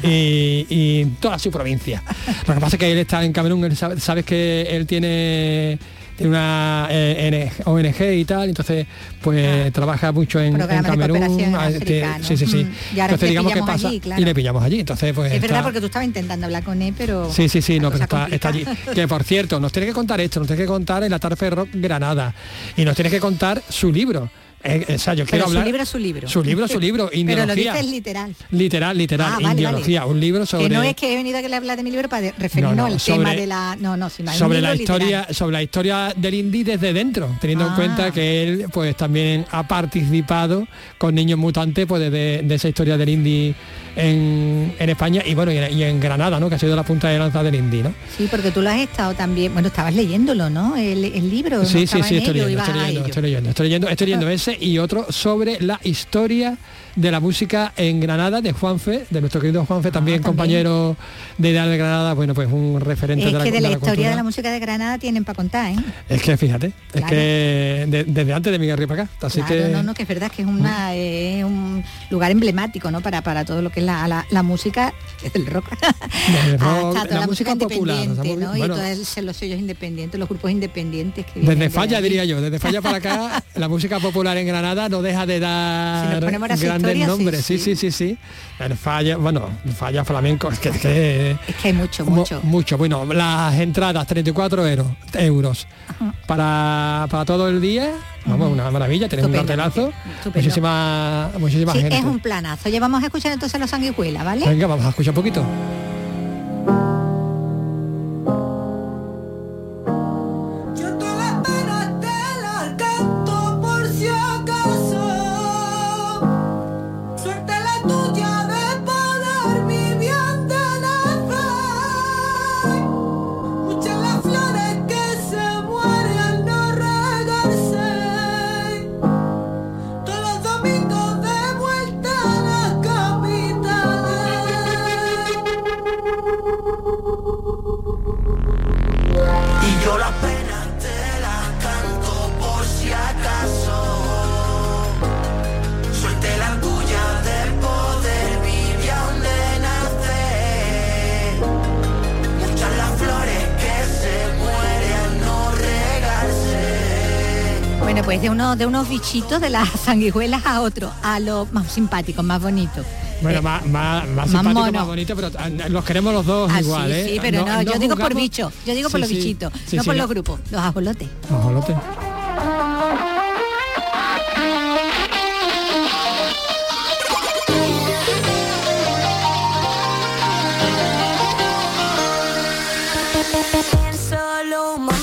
Y toda su provincia. Lo que pasa es que él está en Camerún, él sabes que él tiene una ONG y tal, entonces pues trabaja mucho en Programas de Camerún. cooperación Ah, africano. sí. Y ahora Entonces le digamos que pillamos pasa allí, claro. y le pillamos allí. Entonces pues Es verdad, está- porque tú estabas intentando hablar con él, pero... Sí, no, pero cosa está allí. complicada. Que por cierto, nos tiene que contar esto, nos tiene que contar en la Tarfe Rock Granada. Y nos tiene que contar su libro. O sea, yo quiero Pero hablar... su libro. Su libro, Pero lo Indiología. dices literal. Literal, Ah, vale, Indiología, vale. un libro sobre... Que no es que he venido a que le habla de mi libro para referirnos No, al sobre- tema de la... No, sino hay un sobre libro la literal. historia del indie desde dentro, teniendo en cuenta que él pues también ha participado con Niños Mutantes pues de esa historia del indie en España y bueno y en Granada, ¿no? Que ha sido la punta de lanza del indie, ¿no? Sí, porque tú lo has estado también... Bueno, estabas leyéndolo, ¿no? El libro. ¿no? Sí, Estabas en estoy ello, leyendo, ibas a ello. estoy leyendo ese y otro sobre la historia de la música en Granada de Juanfe, de nuestro querido Juanfe, también compañero de Ideal de Granada, bueno, pues un referente Es que de la historia cultura. de la música de Granada tienen para contar, ¿eh? Es que fíjate, Claro. es que desde antes de Miguel Río para acá, así Claro, que que es verdad que es un lugar emblemático, ¿no? Para todo lo que es la música, el rock. el rock, Hasta toda la música popular, independiente, ¿no? bueno, Y todos los sellos independientes, los grupos independientes que desde vienen de Falla allí. diría yo, desde Falla para acá, la música popular en Granada no deja de Si dar nos ponemos a las grandes historias, nombres, sí. El Falla, bueno, Falla flamenco, es que hay mucho. Bueno, las entradas 34 euros para todo el día. Vamos, una maravilla, tenés un Estupendo, cartelazo. estupendo. Muchísima Sí, gente. es un planazo. Ya vamos a escuchar entonces los sanguijuelas, ¿vale? Venga, vamos a escuchar un poquito. Yo todas las penas te las canto por si acaso. Suerte la tuya de poder vivir de nacer. Muchas las flores que se mueren al no regarse. Todos los domingos de vuelta a la capital. Y yo las penas te las canto por si acaso. Suerte la tuya de poder vivir donde nacer. Muchas las flores que se mueren al no regarse. Bueno, pues de unos bichitos de las sanguijuelas a otro, a los más simpáticos, más bonitos. Bueno, más simpático, mono. más bonito, pero los queremos los dos Ah, igual, sí, ¿eh? sí, pero no, yo digo por juzgamos. bicho, yo digo por Sí, los sí. bichitos, Sí, no sí, por los grupos, los ajolotes. Ajolote. Solo un momento.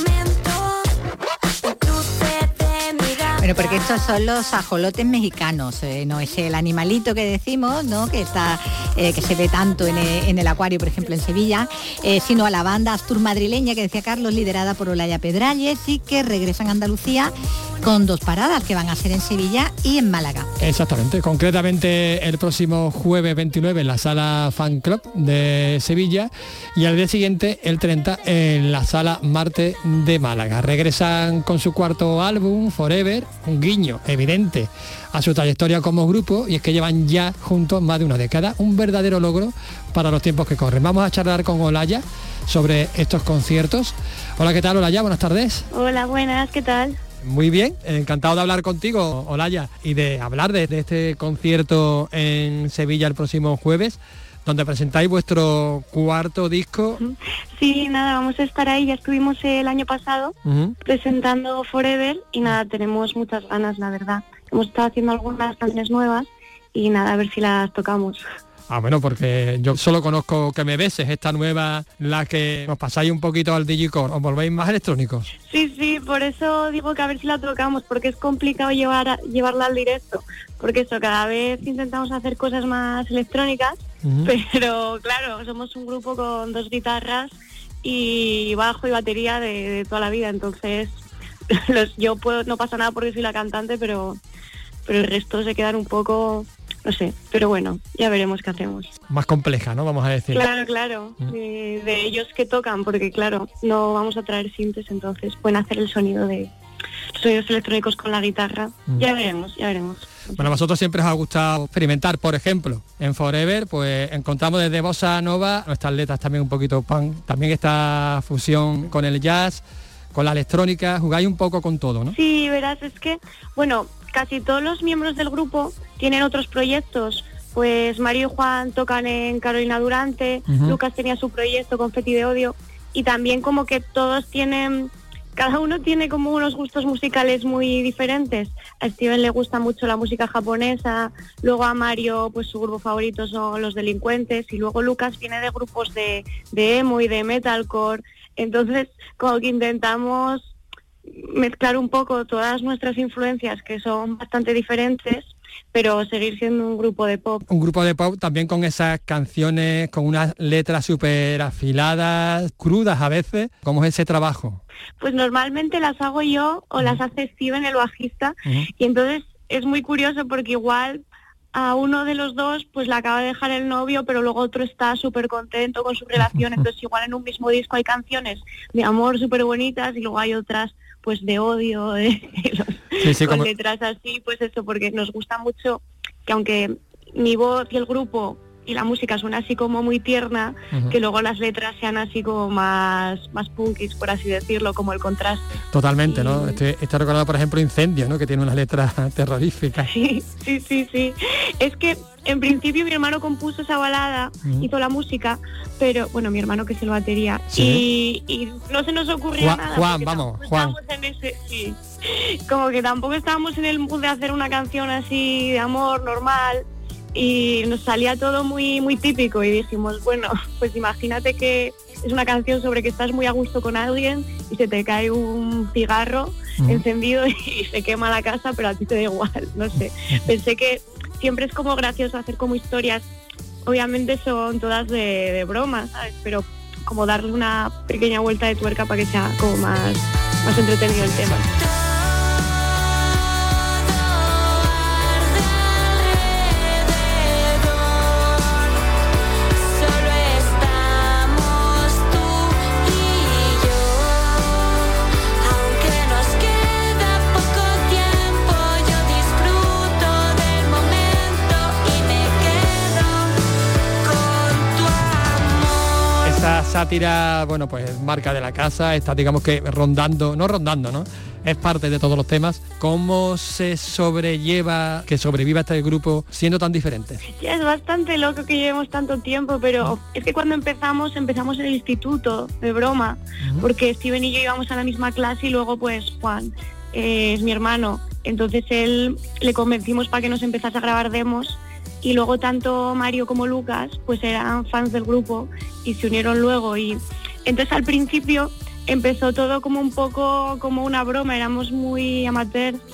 Bueno, porque estos son los ajolotes mexicanos, no es el animalito que decimos, ¿no? Que está que se ve tanto en el acuario, por ejemplo, en Sevilla, sino a la banda Astur madrileña que decía Carlos, liderada por Olaya Pedralles, y que regresan a Andalucía con 2 paradas que van a ser en Sevilla y en Málaga. Exactamente, concretamente el próximo jueves 29 en la Sala Fan Club de Sevilla y al día siguiente, el 30, en la Sala Marte de Málaga. Regresan con su cuarto álbum, Forever, un guiño evidente a su trayectoria como grupo, y es que llevan ya juntos más de una década, un verdadero logro para los tiempos que corren. Vamos a charlar con Olaya sobre estos conciertos. Hola, ¿qué tal, Olaya? Buenas tardes. Hola, buenas, ¿qué tal? Muy bien, encantado de hablar contigo, Olaya, y de hablar de este concierto en Sevilla el próximo jueves, donde presentáis vuestro cuarto disco. Sí, nada, vamos a estar ahí, ya estuvimos el año pasado presentando Forever y nada, tenemos muchas ganas, la verdad. Hemos estado haciendo algunas canciones nuevas y nada, a ver si las tocamos. Ah, bueno, porque yo solo conozco Que me beses, esta nueva, la que nos pasáis un poquito al digicore, ¿os volvéis más electrónicos? Sí, por eso digo que a ver si la tocamos, porque es complicado llevarla al directo, porque eso, cada vez intentamos hacer cosas más electrónicas, pero claro, somos un grupo con 2 guitarras y bajo y batería de toda la vida, entonces no pasa nada porque soy la cantante, pero el resto se quedan un poco, no sé, pero bueno, ya veremos qué hacemos. Más compleja, ¿no? Vamos a decir. Claro, de ellos que tocan, porque claro, no vamos a traer sintes, entonces pueden hacer el sonido de sonidos electrónicos con la guitarra. Ya veremos. Bueno, a vosotros siempre os ha gustado experimentar, por ejemplo, en Forever, pues encontramos desde bossa nova, nuestras letras también un poquito punk, también esta fusión con el jazz, con la electrónica, jugáis un poco con todo, ¿no? Sí, verás, es que, bueno, casi todos los miembros del grupo tienen otros proyectos, pues Mario y Juan tocan en Carolina Durante, Lucas tenía su proyecto Confeti de Odio, y también como que todos tienen, cada uno tiene como unos gustos musicales muy diferentes. A Steven le gusta mucho la música japonesa, luego a Mario pues su grupo favorito son Los Delincuentes, y luego Lucas viene de grupos de emo y de metalcore, entonces como que intentamos mezclar un poco todas nuestras influencias, que son bastante diferentes, pero seguir siendo un grupo de pop. Un grupo de pop también con esas canciones, con unas letras súper afiladas, crudas a veces. ¿Cómo es ese trabajo? Pues normalmente las hago yo o las hace Steven, el bajista, y entonces es muy curioso porque igual a uno de los dos pues le acaba de dejar el novio, pero luego otro está súper contento con su relación, entonces igual en un mismo disco hay canciones de amor súper bonitas y luego hay otras pues de odio, con letras así, pues eso, porque nos gusta mucho que aunque mi voz y el grupo y la música suena así como muy tierna, que luego las letras sean así como más punkis, por así decirlo, como el contraste. Totalmente, ¿no? Está recordado, por ejemplo, Incendio, ¿no? Que tiene unas letras terroríficas. Sí. Es que en principio mi hermano compuso esa balada, hizo la música, pero bueno, mi hermano que es el batería, y no se nos ocurría nada. Juan. Como que tampoco estábamos en el mood de hacer una canción así de amor normal, y nos salía todo muy muy típico, y dijimos, bueno, pues imagínate que es una canción sobre que estás muy a gusto con alguien y se te cae un cigarro encendido y se quema la casa, pero a ti te da igual, no sé. Pensé que siempre es como gracioso hacer como historias, obviamente son todas de broma, ¿sabes? Pero como darle una pequeña vuelta de tuerca para que sea como más entretenido el tema. Sátira, bueno, pues marca de la casa, está digamos que rondando, ¿no? Es parte de todos los temas. ¿Cómo se sobrelleva, que sobreviva este grupo siendo tan diferentes? Ya es bastante loco que llevemos tanto tiempo, pero es que cuando empezamos en el instituto, de broma, porque Steven y yo íbamos a la misma clase y luego pues Juan es mi hermano, entonces él le convencimos para que nos empezase a grabar demos. Y luego tanto Mario como Lucas pues eran fans del grupo y se unieron luego, y entonces al principio empezó todo como un poco como una broma, éramos muy amateurs,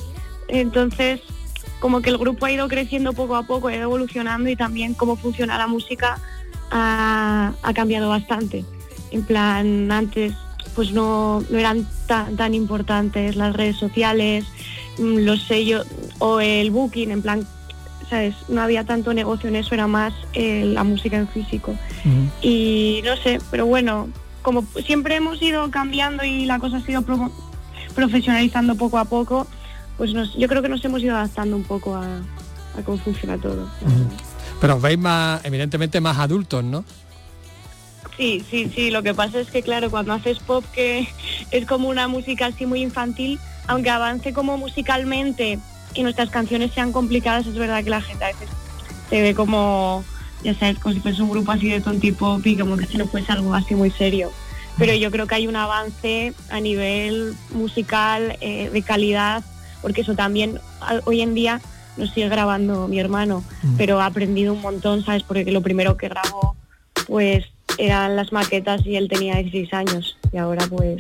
Entonces, como que el grupo ha ido creciendo poco a poco, ha ido evolucionando y también cómo funciona la música ha cambiado bastante. En plan, antes pues no eran tan importantes las redes sociales, los sellos o el booking, en plan, ¿sabes? No había tanto negocio en eso, era más la música en físico. Y no sé, pero bueno, como siempre hemos ido cambiando y la cosa ha sido profesionalizando poco a poco, pues yo creo que nos hemos ido adaptando un poco a cómo funciona todo. Pero os veis evidentemente más adultos, ¿no? Sí, lo que pasa es que claro, cuando haces pop, que es como una música así muy infantil, aunque avance como musicalmente y nuestras canciones sean complicadas, es verdad que la gente a veces te ve como, ya sabes, como si fuese un grupo así de tontipop y como que si no fuese algo así muy serio. Pero yo creo que hay un avance a nivel musical, de calidad, porque eso también hoy en día nos sigue grabando mi hermano, pero ha aprendido un montón, ¿sabes? Porque lo primero que grabó pues eran las maquetas y él tenía 16 años y ahora pues...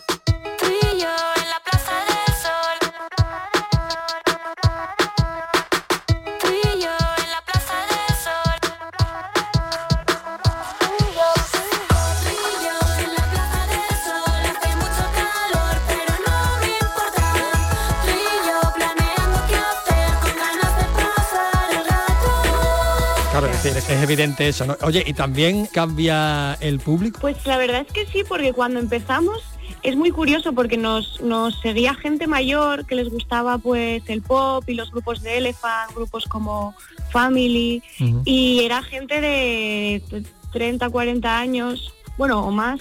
Claro, es decir, es evidente eso, ¿no? Oye, ¿y también cambia el público? Pues la verdad es que sí, porque cuando empezamos es muy curioso porque nos seguía gente mayor que les gustaba pues el pop y los grupos de Elephant, grupos como Family, y era gente de 30, 40 años, bueno, o más.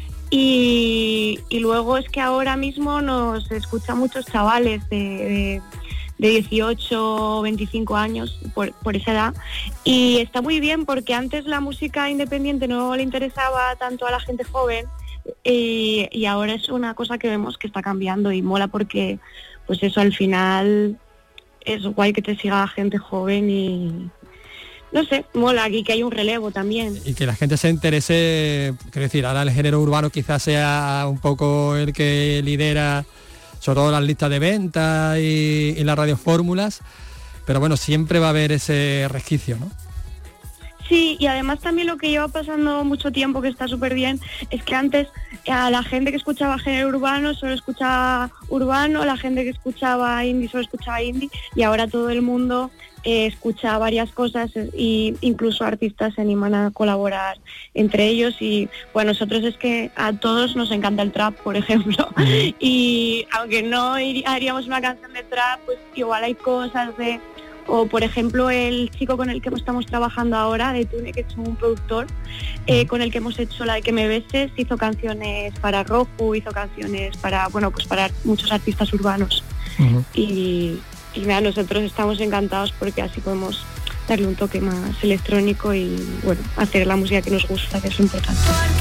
Y luego es que ahora mismo nos escuchan muchos chavales de 18 o 25 años, por esa edad, y está muy bien porque antes la música independiente no le interesaba tanto a la gente joven y ahora es una cosa que vemos que está cambiando y mola porque pues eso al final es guay que te siga gente joven y no sé, mola y que hay un relevo también. Y que la gente se interese, quiero decir, ahora el género urbano quizás sea un poco el que lidera sobre todo las listas de ventas y las radiofórmulas, pero bueno, siempre va a haber ese resquicio, ¿no? Sí, y además también lo que lleva pasando mucho tiempo, que está súper bien, es que antes a la gente que escuchaba género urbano solo escuchaba urbano, la gente que escuchaba indie solo escuchaba indie, y ahora todo el mundo escucha varias cosas y incluso artistas se animan a colaborar entre ellos y bueno, nosotros es que a todos nos encanta el trap, por ejemplo, y aunque no haríamos una canción de trap, pues igual hay cosas de... O por ejemplo el chico con el que estamos trabajando ahora, de Tune, que es un productor, con el que hemos hecho la de Que me beses, hizo canciones para Roku, hizo canciones para, bueno, pues para muchos artistas urbanos. Y nada, nosotros estamos encantados porque así podemos darle un toque más electrónico y bueno, hacer la música que nos gusta, que es lo importante.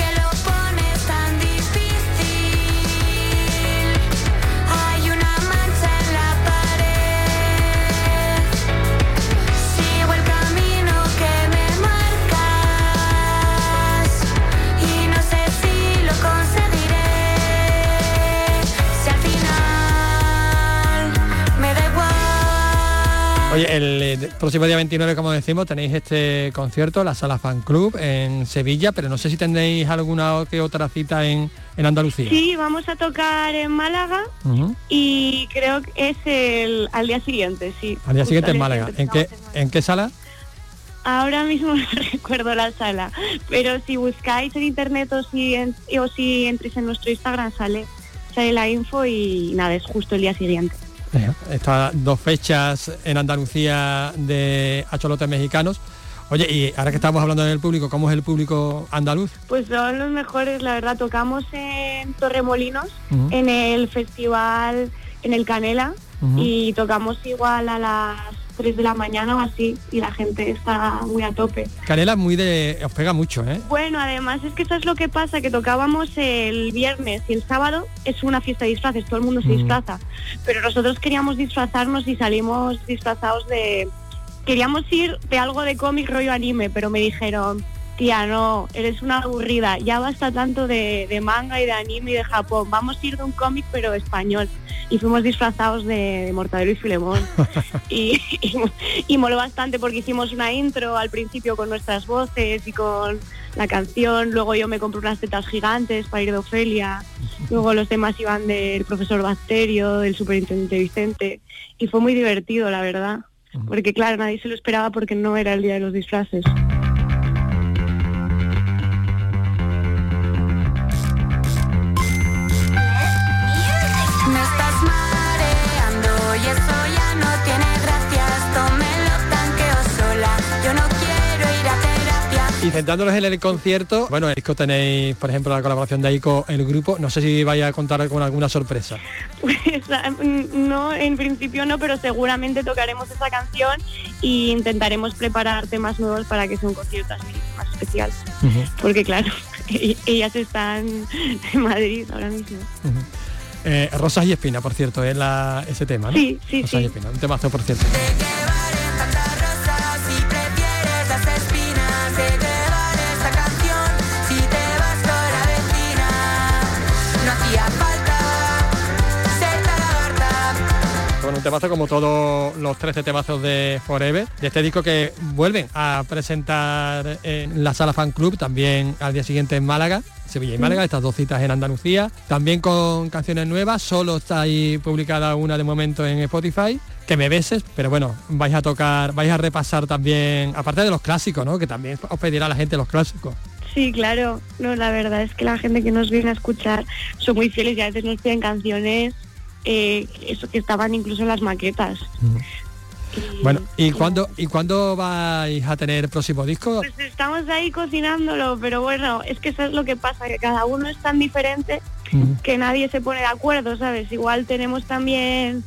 Oye, el próximo día 29, como decimos, tenéis este concierto, la Sala Fan Club en Sevilla, pero no sé si tendréis alguna que otra cita en Andalucía. Sí, vamos a tocar en Málaga y creo que es al día siguiente, sí. Al día siguiente en Málaga. ¿En qué sala? Ahora mismo no recuerdo la sala, pero si buscáis en internet o si entréis en nuestro Instagram sale la info y nada, es justo el día siguiente. Estas 2 fechas en Andalucía de acholotes mexicanos. Oye, y ahora que estamos hablando del público, ¿cómo es el público andaluz? Pues son los mejores, la verdad. Tocamos en Torremolinos, en el festival, en el Canela, y tocamos igual a las 3 de la mañana o así, y la gente está muy a tope. Canela os pega mucho, ¿eh? Bueno, además es que eso es lo que pasa, que tocábamos el viernes y el sábado es una fiesta de disfraces, todo el mundo se disfraza, pero nosotros queríamos disfrazarnos y salimos disfrazados queríamos ir de algo de cómic rollo anime, pero me dijeron, tía, no, eres una aburrida, ya basta tanto de manga y de anime y de Japón, vamos a ir de un cómic pero español. Y fuimos disfrazados de Mortadelo y Filemón. y moló bastante porque hicimos una intro al principio con nuestras voces y con la canción, luego yo me compré unas tetas gigantes para ir de Ofelia, luego los demás iban del profesor Bacterio, del superintendente Vicente, y fue muy divertido, la verdad, porque claro, nadie se lo esperaba porque no era el día de los disfraces. Me estás mareando y eso ya no tiene gracia. Esto me lo tanqueo sola. Yo no quiero ir a terapia. Y centrándonos en el concierto, bueno, en el disco tenéis, por ejemplo, la colaboración de Aiko, el grupo. No sé si vais a contar con alguna sorpresa. Pues no, en principio no, pero seguramente tocaremos esa canción e intentaremos preparar temas nuevos para que sea un concierto así más especial. Porque claro, ellas están en Madrid ahora mismo. Rosas y Espina, por cierto, es ese tema, ¿no? Sí, Rosas y Espina, un temazo, por cierto. Si prefieres las espinas, sé que vale esta canción. Si te vas con la vecina, no hacía falta ser tan lagarta. Bueno, un temazo como todos los 13 temazos de Forever, de este disco que vuelven a presentar en la Sala Fan Club, también al día siguiente en Málaga, Sevilla y Málaga, estas 2 citas en Andalucía, también con canciones nuevas, solo está ahí publicada una de momento en Spotify, Que me beses, pero bueno, vais a repasar también, aparte de los clásicos, ¿no? Que también os pedirá la gente los clásicos. Sí, claro, no, la verdad es que la gente que nos viene a escuchar son muy fieles y a veces nos piden canciones eso que estaban incluso en las maquetas. Bueno, ¿y cuándo vais a tener el próximo disco? Pues estamos ahí cocinándolo, pero bueno, es que eso es lo que pasa, que cada uno es tan diferente que nadie se pone de acuerdo, ¿sabes? Igual tenemos también,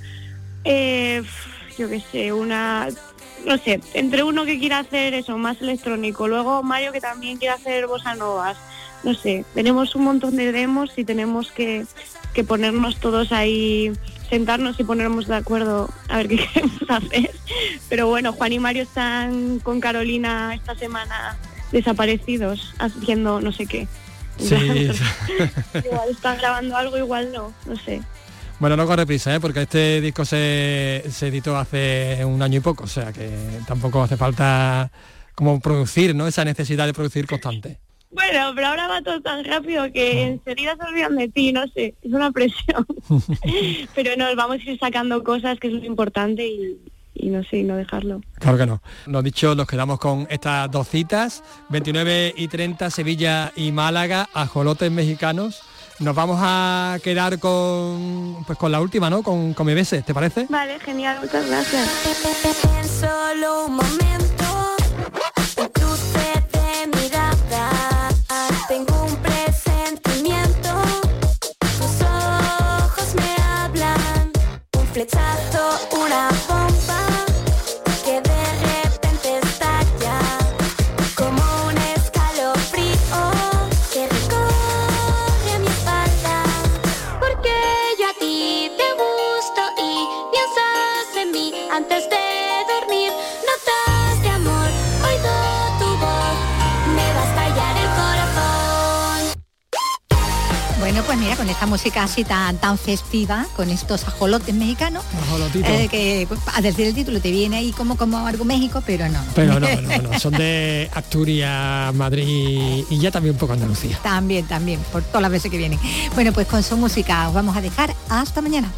yo qué sé, no sé, entre uno que quiera hacer eso, más electrónico, luego Mario que también quiere hacer bossa novas, no sé, tenemos un montón de demos y tenemos que ponernos todos ahí, sentarnos y ponernos de acuerdo a ver qué queremos hacer. Pero bueno, Juan y Mario están con Carolina esta semana desaparecidos, haciendo no sé qué. Sí. Igual están grabando algo, igual no sé. Bueno, no corre prisa, porque este disco se editó hace un año y poco, o sea que tampoco hace falta como producir, ¿no? Esa necesidad de producir constante. Bueno, pero ahora va todo tan rápido que enseguida se olvidan de ti, no sé, es una presión. Pero nos vamos a ir sacando cosas, que es lo importante, y no sé, y no dejarlo. Claro que no. Lo dicho, nos quedamos con estas 2 citas, 29 y 30, Sevilla y Málaga, ajolotes mexicanos. Nos vamos a quedar con la última, ¿no? Con Me beses, ¿te parece? Vale, genial, muchas gracias. En solo un momento, un cruce de mirada, tengo un presentimiento, tus ojos me hablan, un flechazo, una bomba, que de repente estalla, como un escalofrío, que recorre mi espalda, porque yo a ti te gusto y piensas en mí antes de dormir, notas de amor, oído tu voz, me va a estallar el corazón. Bueno, pues mira, con esta música así tan festiva, con estos ajolotes mexicanos, que pues, a decir el título te viene ahí como algo México, pero no. Pero no, son de Asturias, Madrid y ya también un poco Andalucía. También, por todas las veces que vienen. Bueno, pues con su música os vamos a dejar hasta mañana.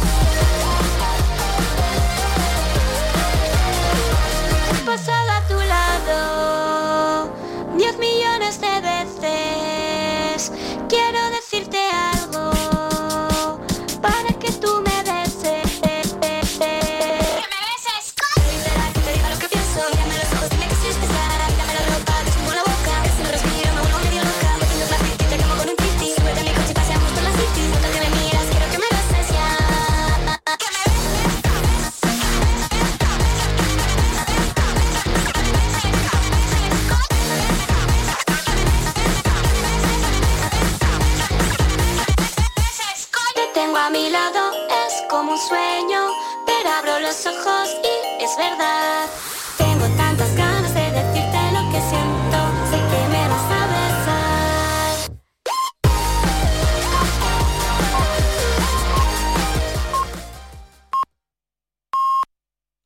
He pasado a tu lado 10 millones de veces. Quiero decirte algo para que tú me beses. Que me beses. Literal, que te diga lo que pienso. Mírame los ojos, dime que sí es pesada. Mírame la ropa, te chupo la boca. Si no respiro, me vuelvo medio loca. Metiendo la frente y te quemo con un titi. Súbete a mi coche y paseamos por la city. No te me miras, quiero que me beses ya. Que me a mi lado es como un sueño, pero abro los ojos y es verdad.